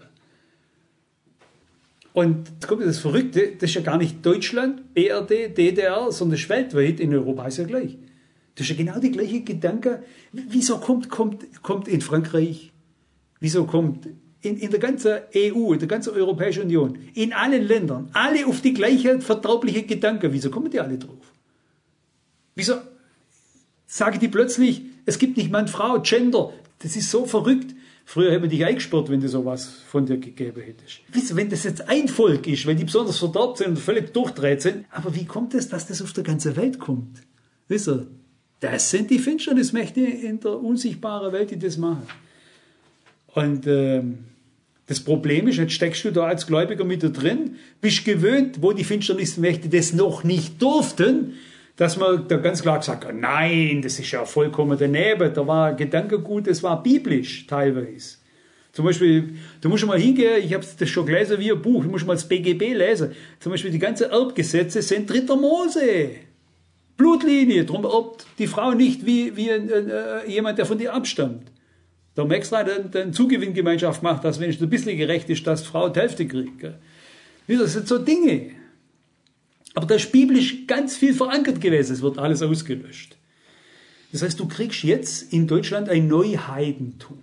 Und jetzt kommt das Verrückte, das ist ja gar nicht Deutschland, B R D, D D R, sondern das ist weltweit, in Europa ist ja gleich. Das ist ja genau die gleiche Gedanke. Wieso kommt, kommt, kommt in Frankreich, wieso kommt in, in der ganzen E U, in der ganzen Europäischen Union, in allen Ländern, alle auf die gleiche vertraubliche Gedanke, wieso kommen die alle drauf? Wieso sagen die plötzlich, es gibt nicht Mann, Frau, Gender, das ist so verrückt. Früher hätte man dich eingesperrt, wenn du sowas von dir gegeben hättest. Wisst ihr, wenn das jetzt ein Volk ist, wenn die besonders verderbt sind und völlig durchdreht sind, aber wie kommt es, dass das auf der ganzen Welt kommt? Wisst ihr, das sind die Finsternismächte in der unsichtbaren Welt, die das machen. Und ähm, das Problem ist, jetzt steckst du da als Gläubiger mit da drin, bist gewöhnt, wo die Finsternismächte das noch nicht durften, dass man da ganz klar gesagt hat, nein, das ist ja vollkommen daneben, da war Gedankengut, das war biblisch teilweise. Zum Beispiel, du musst mal hingehen, ich habe das schon gelesen wie ein Buch, du musst mal das B G B lesen, zum Beispiel die ganzen Erbgesetze sind dritter Mose, Blutlinie, darum erbt die Frau nicht wie, wie äh, jemand, der von dir abstammt. Da haben wir extra eine Zugewinngemeinschaft gemacht, dass wenn es ein bisschen gerecht ist, dass die Frau die Hälfte kriegt. Das sind so Dinge. Aber da ist biblisch ganz viel verankert gewesen. Es wird alles ausgelöscht. Das heißt, du kriegst jetzt in Deutschland ein Neuheidentum.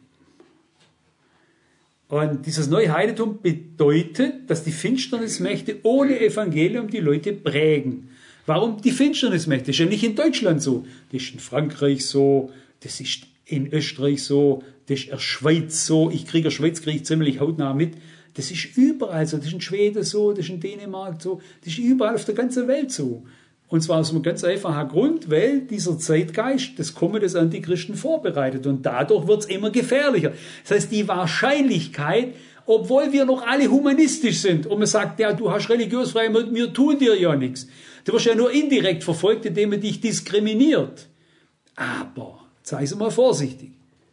Und dieses Neuheidentum bedeutet, dass die Finsternismächte ohne Evangelium die Leute prägen. Warum die Finsternismächte? Das ist ja nicht in Deutschland so. Das ist in Frankreich so, das ist in Österreich so, das ist in der Schweiz so. Ich kriege in der Schweiz kriege ich ziemlich hautnah mit. Das ist überall so. Das ist in Schweden so, das ist in Dänemark so. Das ist überall auf der ganzen Welt so. Und zwar aus einem ganz einfachen Grund, weil dieser Zeitgeist das Kommen des Antichristen vorbereitet. Und dadurch wird es immer gefährlicher. Das heißt, die Wahrscheinlichkeit, obwohl wir noch alle humanistisch sind und man sagt, ja, du hast religiös frei, wir tun dir ja nichts. Du wirst ja nur indirekt verfolgt, indem man dich diskriminiert. Aber, sei es mal vorsichtig.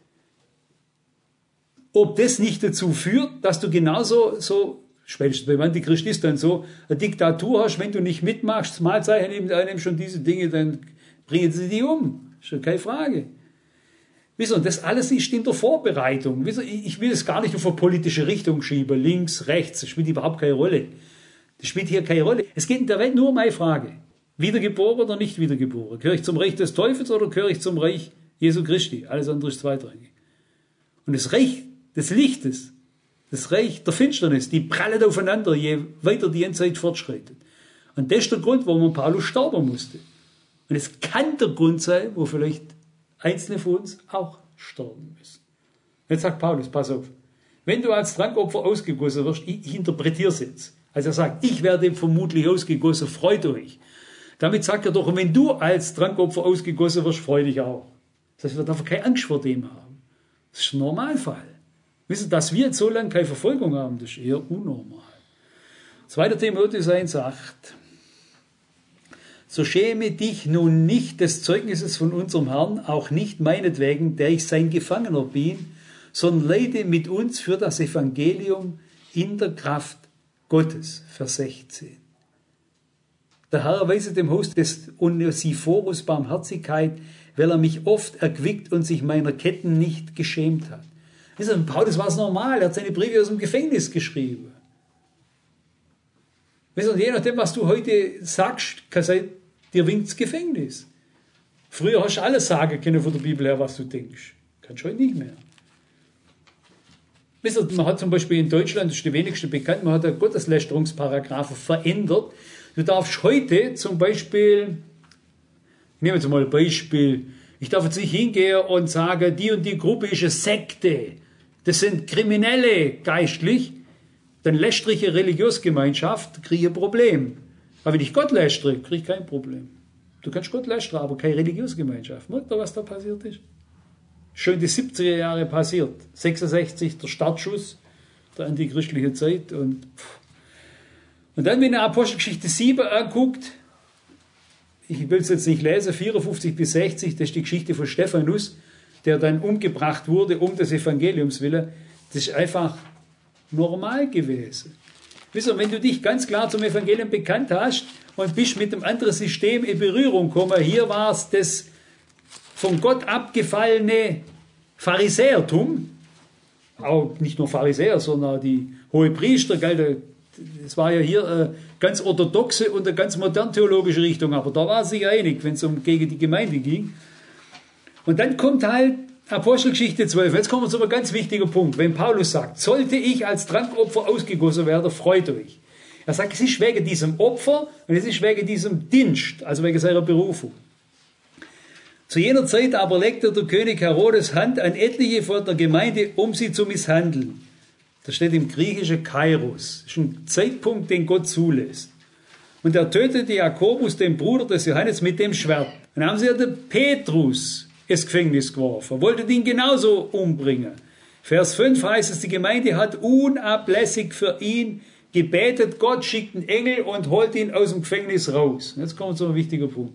Ob das nicht dazu führt, dass du genauso, so, spätestens beim Antichrist ist dann so, eine Diktatur hast, wenn du nicht mitmachst, Mahlzeichen neben einem schon diese Dinge, dann bringen sie dich um. Ist schon keine Frage. Wisst ihr, das alles ist in der Vorbereitung. Wisst ihr, ich will es gar nicht auf eine politische Richtung schieben, links, rechts, das spielt überhaupt keine Rolle. Das spielt hier keine Rolle. Es geht in der Welt nur um eine Frage. Wiedergeboren oder nicht wiedergeboren? Gehöre ich zum Reich des Teufels oder gehöre ich zum Reich Jesu Christi? Alles andere ist zweitrangig. Und das Reich des Lichtes, das Reich der Finsternis, die prallen aufeinander, je weiter die Endzeit fortschreitet. Und das ist der Grund, warum Paulus sterben musste. Und es kann der Grund sein, wo vielleicht Einzelne von uns auch sterben müssen. Jetzt sagt Paulus, pass auf, wenn du als Trankopfer ausgegossen wirst, ich, ich interpretiere es jetzt. Also er sagt, ich werde vermutlich ausgegossen, freut euch. Damit sagt er doch, und wenn du als Trankopfer ausgegossen wirst, freu dich auch. Das heißt, wir dürfen keine Angst vor dem haben. Das ist ein Normalfall. Wissen, dass wir jetzt so lange keine Verfolgung haben, das ist eher unnormal. zweiter Timotheus eins acht. So schäme dich nun nicht des Zeugnisses von unserem Herrn, auch nicht meinetwegen, der ich sein Gefangener bin, sondern leide mit uns für das Evangelium in der Kraft Gottes. Vers sechzehn. Der Herr erweise dem Host des Onesiphorus Barmherzigkeit, weil er mich oft erquickt und sich meiner Ketten nicht geschämt hat. Wisst ihr, Paulus war es normal, er hat seine Briefe aus dem Gefängnis geschrieben. Wisst ihr, je nachdem, was du heute sagst, kann sein, dir winkt das Gefängnis. Früher hast du alles sagen können von der Bibel her, was du denkst. Kannst du heute nicht mehr. Wisst ihr, man hat zum Beispiel in Deutschland, das ist die wenigste bekannt, man hat den Gotteslästerungsparagraphen verändert. Du darfst heute zum Beispiel, nehmen wir jetzt mal ein Beispiel, ich darf jetzt nicht hingehen und sagen, die und die Gruppe ist eine Sekte. Das sind Kriminelle geistlich. Dann lästere ich eine Religionsgemeinschaft, kriege ich ein Problem. Aber wenn ich Gott lästere, kriege ich kein Problem. Du kannst Gott lästern, aber keine Religionsgemeinschaft. Merkt ihr, was da passiert ist? Schön die siebziger Jahre passiert. sechsundsechzig, der Startschuss der antichristlichen Zeit. Und, und dann, wenn ihr Apostelgeschichte sieben anguckt, ich will es jetzt nicht lesen, vierundfünfzig bis sechzig, das ist die Geschichte von Stephanus, der dann umgebracht wurde um des Evangeliums willen. Das ist einfach normal gewesen. Wisst ihr, wenn du dich ganz klar zum Evangelium bekannt hast und bist mit einem anderen System in Berührung gekommen, hier war es das von Gott abgefallene Pharisäertum, auch nicht nur Pharisäer, sondern die Hohepriester, gell, es war ja hier eine ganz orthodoxe und eine ganz modern theologische Richtung, aber da war sich einig, wenn es um gegen die Gemeinde ging. Und dann kommt halt Apostelgeschichte zwölf. Jetzt kommen wir zu einem ganz wichtigen Punkt. Wenn Paulus sagt, sollte ich als Trankopfer ausgegossen werden, freut euch. Er sagt, es ist wegen diesem Opfer und es ist wegen diesem Dienst, also wegen seiner Berufung. Zu jener Zeit aber legte der König Herodes Hand an etliche von der Gemeinde, um sie zu misshandeln. Das steht im Griechischen Kairos. Das ist ein Zeitpunkt, den Gott zulässt. Und er tötete Jakobus, den Bruder des Johannes, mit dem Schwert. Dann haben sie ja den Petrus ins Gefängnis geworfen, wollten ihn genauso umbringen. Vers fünf heißt es, die Gemeinde hat unablässig für ihn gebetet, Gott schickt einen Engel und holt ihn aus dem Gefängnis raus. Jetzt kommt so ein wichtiger Punkt.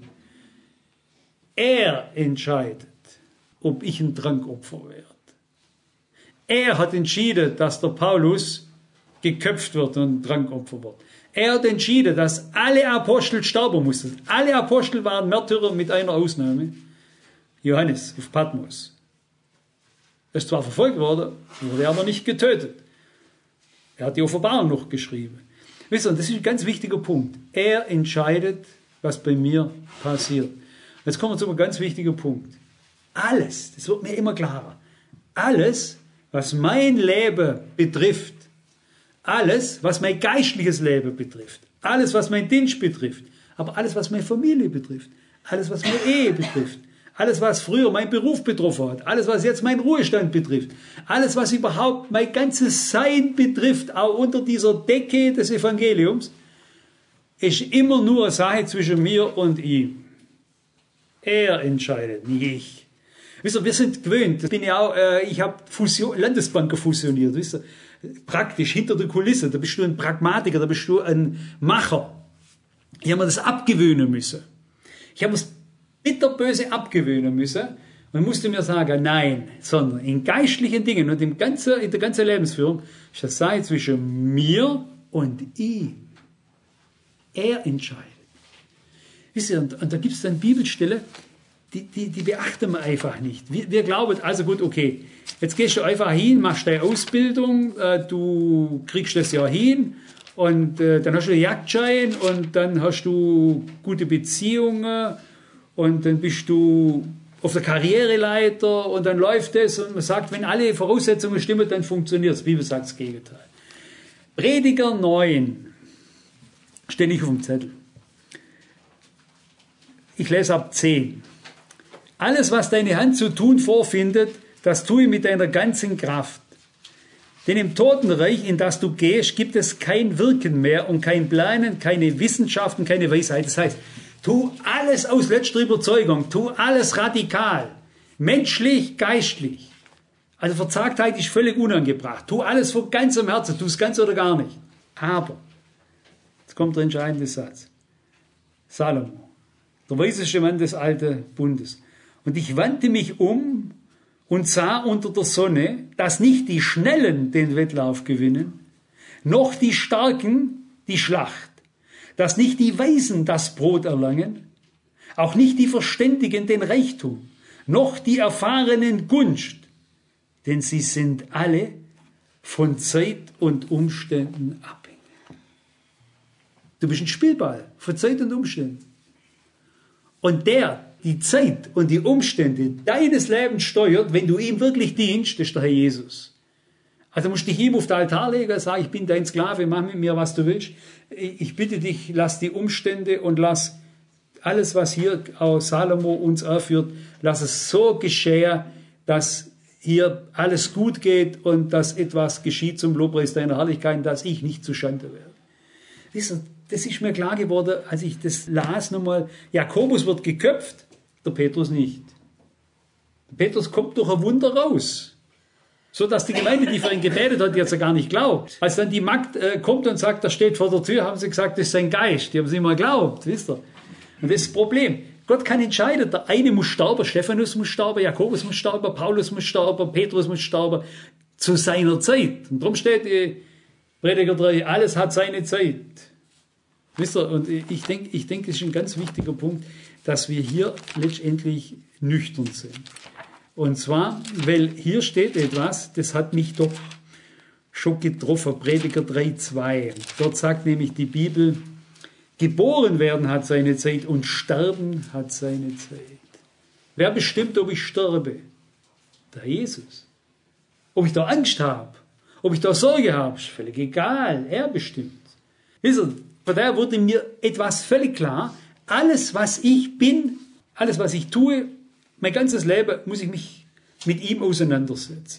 Er entscheidet, ob ich ein Trankopfer werde. Er hat entschieden, dass der Paulus geköpft wird und ein Trankopfer wird. Er hat entschieden, dass alle Apostel sterben mussten. Alle Apostel waren Märtyrer mit einer Ausnahme. Johannes auf Patmos. Er ist zwar verfolgt worden, wurde aber nicht getötet. Er hat die Offenbarung noch geschrieben. Wisst ihr, das ist ein ganz wichtiger Punkt. Er entscheidet, was bei mir passiert. Jetzt kommen wir zu einem ganz wichtigen Punkt. Alles, das wird mir immer klarer, alles, was mein Leben betrifft, alles, was mein geistliches Leben betrifft, alles, was mein Dienst betrifft, aber alles, was meine Familie betrifft, alles, was meine Ehe betrifft, alles, was früher mein Beruf betroffen hat, alles, was jetzt meinen Ruhestand betrifft, alles, was überhaupt mein ganzes Sein betrifft, auch unter dieser Decke des Evangeliums, ist immer nur eine Sache zwischen mir und ihm. Er entscheidet, nicht ich. Wisst ihr, wir sind gewöhnt. Ich bin ja auch, äh, ich habe Landesbanken fusioniert, wisst ihr, praktisch hinter der Kulisse. Da bist du ein Pragmatiker, da bist du ein Macher. Ich habe mir das abgewöhnen müssen. Ich habe es bitterböse abgewöhnen müssen und musste mir sagen, nein, sondern in geistlichen Dingen und im ganzen, in der ganzen Lebensführung ist das Sache zwischen mir und ihm. Er entscheidet. Wisst ihr, und, und da gibt es dann Bibelstellen, die, die, die beachten wir einfach nicht. Wir, wir glauben, also gut, okay, jetzt gehst du einfach hin, machst deine Ausbildung, äh, du kriegst das ja hin und äh, dann hast du einen Jagdschein und dann hast du gute Beziehungen und dann bist du auf der Karriereleiter und dann läuft es und man sagt, wenn alle Voraussetzungen stimmen, dann funktioniert es. Die Bibel sagt das Gegenteil. Prediger neun steht nicht auf dem Zettel. Ich lese ab zehn. Alles, was deine Hand zu tun vorfindet, das tue mit deiner ganzen Kraft. Denn im Totenreich, in das du gehst, gibt es kein Wirken mehr und kein Planen, keine Wissenschaften, keine Weisheit. Das heißt, tu alles aus letzter Überzeugung, tu alles radikal, menschlich, geistlich. Also Verzagtheit ist völlig unangebracht. Tu alles von ganzem Herzen, tu es ganz oder gar nicht. Aber, jetzt kommt der entscheidende Satz. Salomo, der weiseste Mann des alten Bundes. Und ich wandte mich um und sah unter der Sonne, dass nicht die Schnellen den Wettlauf gewinnen, noch die Starken die Schlacht, dass nicht die Weisen das Brot erlangen, auch nicht die Verständigen den Reichtum, noch die Erfahrenen Gunst, denn sie sind alle von Zeit und Umständen abhängig. Du bist ein Spielball von Zeit und Umständen. Und der die Zeit und die Umstände deines Lebens steuert, wenn du ihm wirklich dienst, ist der Herr Jesus. Also musst du dich ihm auf den Altar legen und sagen, ich bin dein Sklave, mach mit mir, was du willst. Ich bitte dich, lass die Umstände und lass alles, was hier aus Salomo uns erführt, lass es so geschehen, dass hier alles gut geht und dass etwas geschieht zum Lobpreis deiner Herrlichkeit, dass ich nicht zustande werde. Wisst ihr, das ist mir klar geworden, als ich das las nochmal. Jakobus wird geköpft, der Petrus nicht. Der Petrus kommt durch ein Wunder raus. So dass die Gemeinde, die für ihn gebetet hat, jetzt ja gar nicht glaubt. Als dann die Magd äh, kommt und sagt, er steht vor der Tür, haben sie gesagt, das ist sein Geist. Die haben sie immer geglaubt, wisst ihr. Und das ist das Problem. Gott kann entscheiden. Der eine muss sterben, Stephanus muss sterben, Jakobus muss sterben, Paulus muss sterben, Petrus muss sterben, zu seiner Zeit. Und darum steht in Prediger drei, alles hat seine Zeit. Wisst ihr, und ich denke, ich denke, das ist ein ganz wichtiger Punkt, dass wir hier letztendlich nüchtern sind. Und zwar, weil hier steht etwas, das hat mich doch schon getroffen, Prediger drei zwei. Dort sagt nämlich die Bibel, geboren werden hat seine Zeit und sterben hat seine Zeit. Wer bestimmt, ob ich sterbe? Der Jesus. Ob ich da Angst habe, ob ich da Sorge habe, ist völlig egal. Er bestimmt. Wisst ihr, von daher wurde mir etwas völlig klar, alles, was ich bin, alles, was ich tue, mein ganzes Leben, muss ich mich mit ihm auseinandersetzen.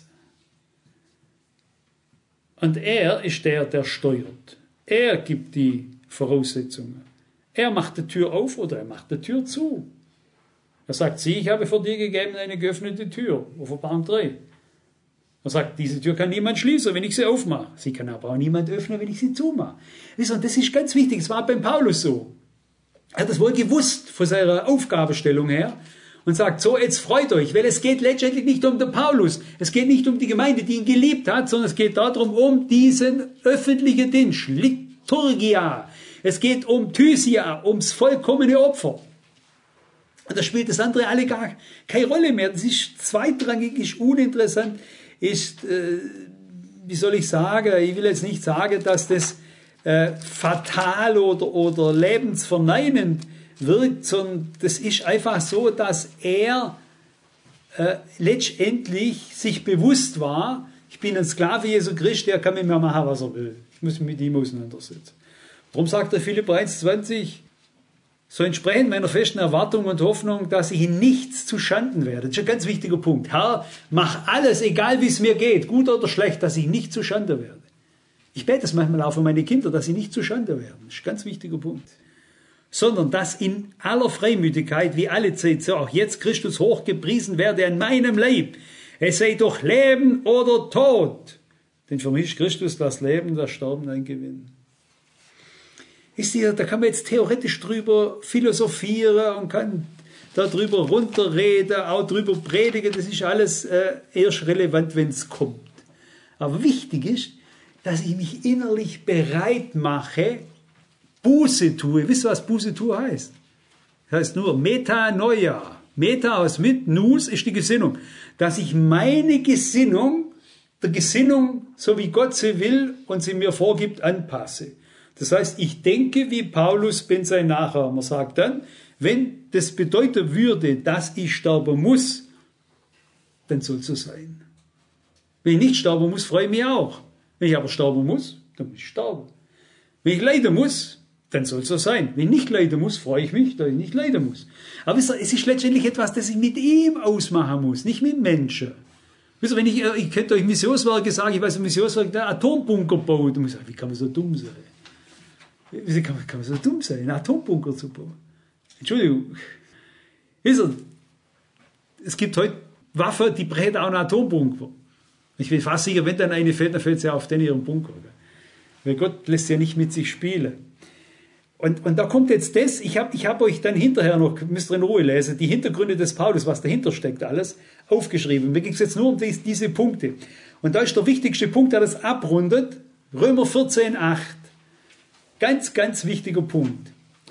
Und er ist der, der steuert. Er gibt die Voraussetzungen. Er macht die Tür auf oder er macht die Tür zu. Er sagt, sieh, ich habe vor dir gegeben eine geöffnete Tür. Offenbarung drei. Er sagt, diese Tür kann niemand schließen, wenn ich sie aufmache. Sie kann aber auch niemand öffnen, wenn ich sie zumache. Und das ist ganz wichtig. Es war beim Paulus so. Er hat das wohl gewusst von seiner Aufgabenstellung her und sagt, so, jetzt freut euch, weil es geht letztendlich nicht um den Paulus. Es geht nicht um die Gemeinde, die ihn geliebt hat, sondern es geht darum, um diesen öffentlichen Dienst, Liturgia. Es geht um Thysia, ums vollkommene Opfer. Und da spielt das andere alle gar keine Rolle mehr. Das ist zweitrangig, ist uninteressant, ist, äh, wie soll ich sagen, ich will jetzt nicht sagen, dass das äh, fatal oder, oder lebensverneinend wirkt, sondern das ist einfach so, dass er äh, letztendlich sich bewusst war, ich bin ein Sklave Jesu Christi, der kann mit mir machen, was er will. Ich muss mich mit ihm auseinandersetzen. Darum sagt der Philipper eins zwanzig, so entsprechend meiner festen Erwartung und Hoffnung, dass ich in nichts zu Schanden werde. Das ist ein ganz wichtiger Punkt. Herr, mach alles, egal wie es mir geht, gut oder schlecht, dass ich nicht zu Schande werde. Ich bete es manchmal auch für meine Kinder, dass sie nicht zu Schande werden. Das ist ein ganz wichtiger Punkt. Sondern, dass in aller Freimütigkeit, wie alle Zeit, so auch jetzt Christus hochgepriesen werde an meinem Leib. Es sei doch Leben oder Tod. Denn für mich ist Christus das Leben, das Sterben ein Gewinn. Ist hier, da kann man jetzt theoretisch drüber philosophieren und kann darüber runterreden, auch drüber predigen. Das ist alles äh, erst relevant, wenn es kommt. Aber wichtig ist, dass ich mich innerlich bereit mache, Buße tue. Wisst ihr, was Buße tue heißt? Das heißt nur Metanoia. Meta aus mit, Nus ist die Gesinnung. Dass ich meine Gesinnung, der Gesinnung, so wie Gott sie will und sie mir vorgibt, anpasse. Das heißt, ich denke wie Paulus, bin sein Nachahmer. Sagt dann, wenn das bedeuten würde, dass ich sterben muss, dann soll es so sein. Wenn ich nicht sterben muss, freue ich mich auch. Wenn ich aber sterben muss, dann muss ich sterben. Wenn ich leiden muss, dann soll es so sein. Wenn ich nicht leiden muss, freue ich mich, dass ich nicht leiden muss. Aber wisst ihr, es ist letztendlich etwas, das ich mit ihm ausmachen muss, nicht mit Menschen. Wisst ihr, wenn ich, ich könnte euch Missionswerke sagen, ich weiß, ein Missionswerk, der Atombunker baut, und ich sage, wie kann man so dumm sein? Wie kann man, kann man so dumm sein, einen Atombunker zu bauen? Entschuldigung. Wisst ihr, es gibt heute Waffen, die brechen auch einen Atombunker. Ich bin fast sicher, wenn dann eine fällt, dann fällt sie auf den ihren Bunker. Weil Gott lässt ja nicht mit sich spielen. Und, und da kommt jetzt das, ich habe ich hab euch dann hinterher noch, müsst ihr in Ruhe lesen, die Hintergründe des Paulus, was dahinter steckt alles, aufgeschrieben. Mir ging es jetzt nur um dies, diese Punkte. Und da ist der wichtigste Punkt, der das abrundet, Römer vierzehn acht. Ganz, ganz wichtiger Punkt.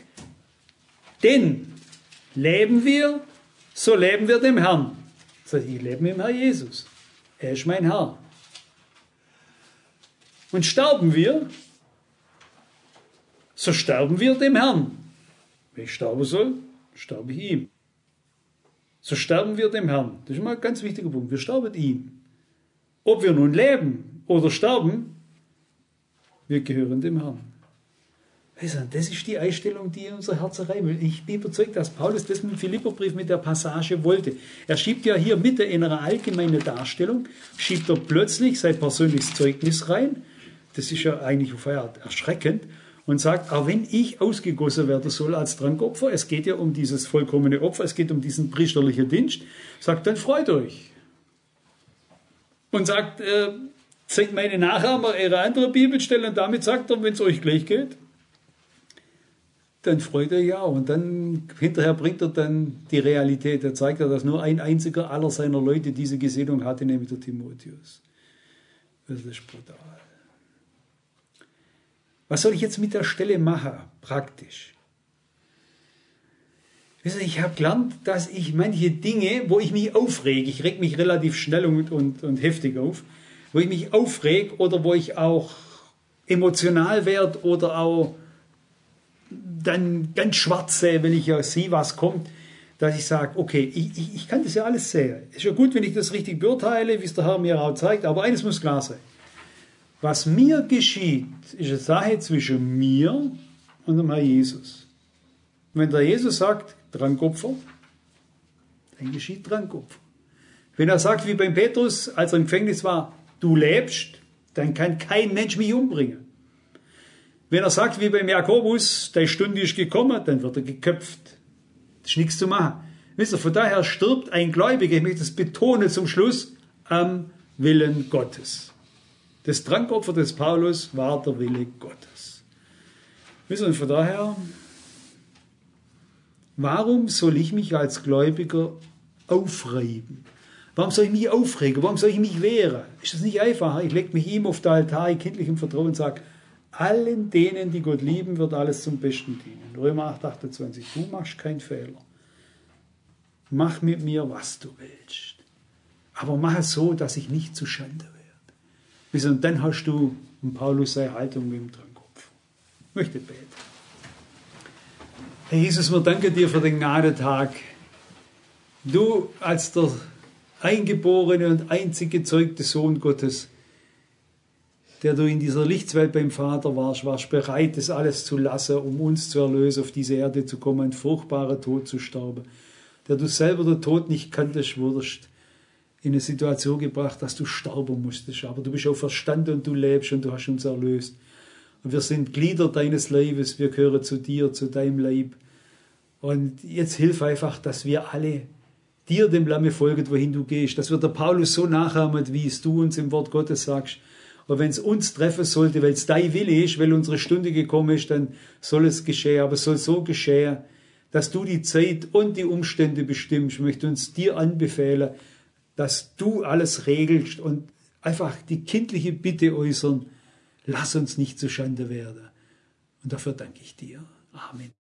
Denn leben wir, so leben wir dem Herrn. Das heißt, ich lebe mit dem Herrn Jesus. Er ist mein Herr. Und sterben wir, so sterben wir dem Herrn. Wenn ich sterben soll, sterbe ich ihm. So sterben wir dem Herrn. Das ist mal ein ganz wichtiger Punkt. Wir sterben ihm. Ob wir nun leben oder sterben, wir gehören dem Herrn. Das ist die Einstellung, die in unser Herz rein will. Ich bin überzeugt, dass Paulus das mit dem Philipperbrief mit der Passage wollte. Er schiebt ja hier mit in einer allgemeinen Darstellung, schiebt er plötzlich sein persönliches Zeugnis rein. Das ist ja eigentlich auf eine Art erschreckend. Und sagt, auch wenn ich ausgegossen werden soll als Trankopfer, es geht ja um dieses vollkommene Opfer, es geht um diesen priesterlichen Dienst, sagt, dann freut euch. Und sagt, äh, zeigt meine Nachahmer ihre andere Bibelstelle und damit sagt er, wenn es euch gleich geht, dann freut er ja. Und dann hinterher bringt er dann die Realität. Er zeigt ja, dass nur ein einziger aller seiner Leute diese Gesinnung hatte, nämlich der Timotheus. Das ist brutal. Was soll ich jetzt mit der Stelle machen, praktisch? Ich habe gelernt, dass ich manche Dinge, wo ich mich aufrege, ich reg mich relativ schnell und, und, und heftig auf, wo ich mich aufreg oder wo ich auch emotional werde oder auch dann ganz schwarz sehe, wenn ich ja sehe, was kommt, dass ich sage, okay, ich, ich, ich kann das ja alles sehen. Es ist ja gut, wenn ich das richtig beurteile, wie es der Herr mir auch zeigt, aber eines muss klar sein. Was mir geschieht, ist eine Sache zwischen mir und dem Herrn Jesus. Und wenn der Jesus sagt, Trankopfer, dann geschieht Trankopfer. Wenn er sagt, wie beim Petrus, als er im Gefängnis war, du lebst, dann kann kein Mensch mich umbringen. Wenn er sagt, wie beim Jakobus, deine Stunde ist gekommen, dann wird er geköpft. Das ist nichts zu machen. Wisst ihr, von daher stirbt ein Gläubiger, ich möchte das betonen zum Schluss, am Willen Gottes. Das Trankopfer des Paulus war der Wille Gottes. Wisst ihr, und von daher, warum soll ich mich als Gläubiger aufreiben? Warum soll ich mich aufregen? Warum soll ich mich wehren? Ist das nicht einfacher? Ich lege mich ihm auf den Altar in kindlichem Vertrauen und sage, allen denen, die Gott lieben, wird alles zum Besten dienen. Römer acht, achtundzwanzig. Du machst keinen Fehler. Mach mit mir, was du willst. Aber mach es so, dass ich nicht zu Schande werde. Und dann hast du, und Paulus, seine Haltung mit dem Trankopfer. möchte beten. Herr Jesus, wir danken dir für den Gnadentag. Du als der eingeborene und einzig gezeugte Sohn Gottes, der du in dieser Lichtswelt beim Vater warst, warst bereit, das alles zu lassen, um uns zu erlösen, auf diese Erde zu kommen, einen furchtbaren Tod zu sterben. Der du selber den Tod nicht kanntest, wurdest in eine Situation gebracht, dass du sterben musstest. Aber du bist auch verstanden und du lebst und du hast uns erlöst. Und wir sind Glieder deines Leibes, wir gehören zu dir, zu deinem Leib. Und jetzt hilf einfach, dass wir alle dir, dem Lamme, folgen, wohin du gehst. Dass wir der Paulus so nachahmen, wie es du uns im Wort Gottes sagst. Und wenn es uns treffen sollte, weil es dein Wille ist, weil unsere Stunde gekommen ist, dann soll es geschehen. Aber es soll so geschehen, dass du die Zeit und die Umstände bestimmst. Ich möchte uns dir anbefehlen, dass du alles regelst und einfach die kindliche Bitte äußern, lass uns nicht zu Schande werden. Und dafür danke ich dir. Amen.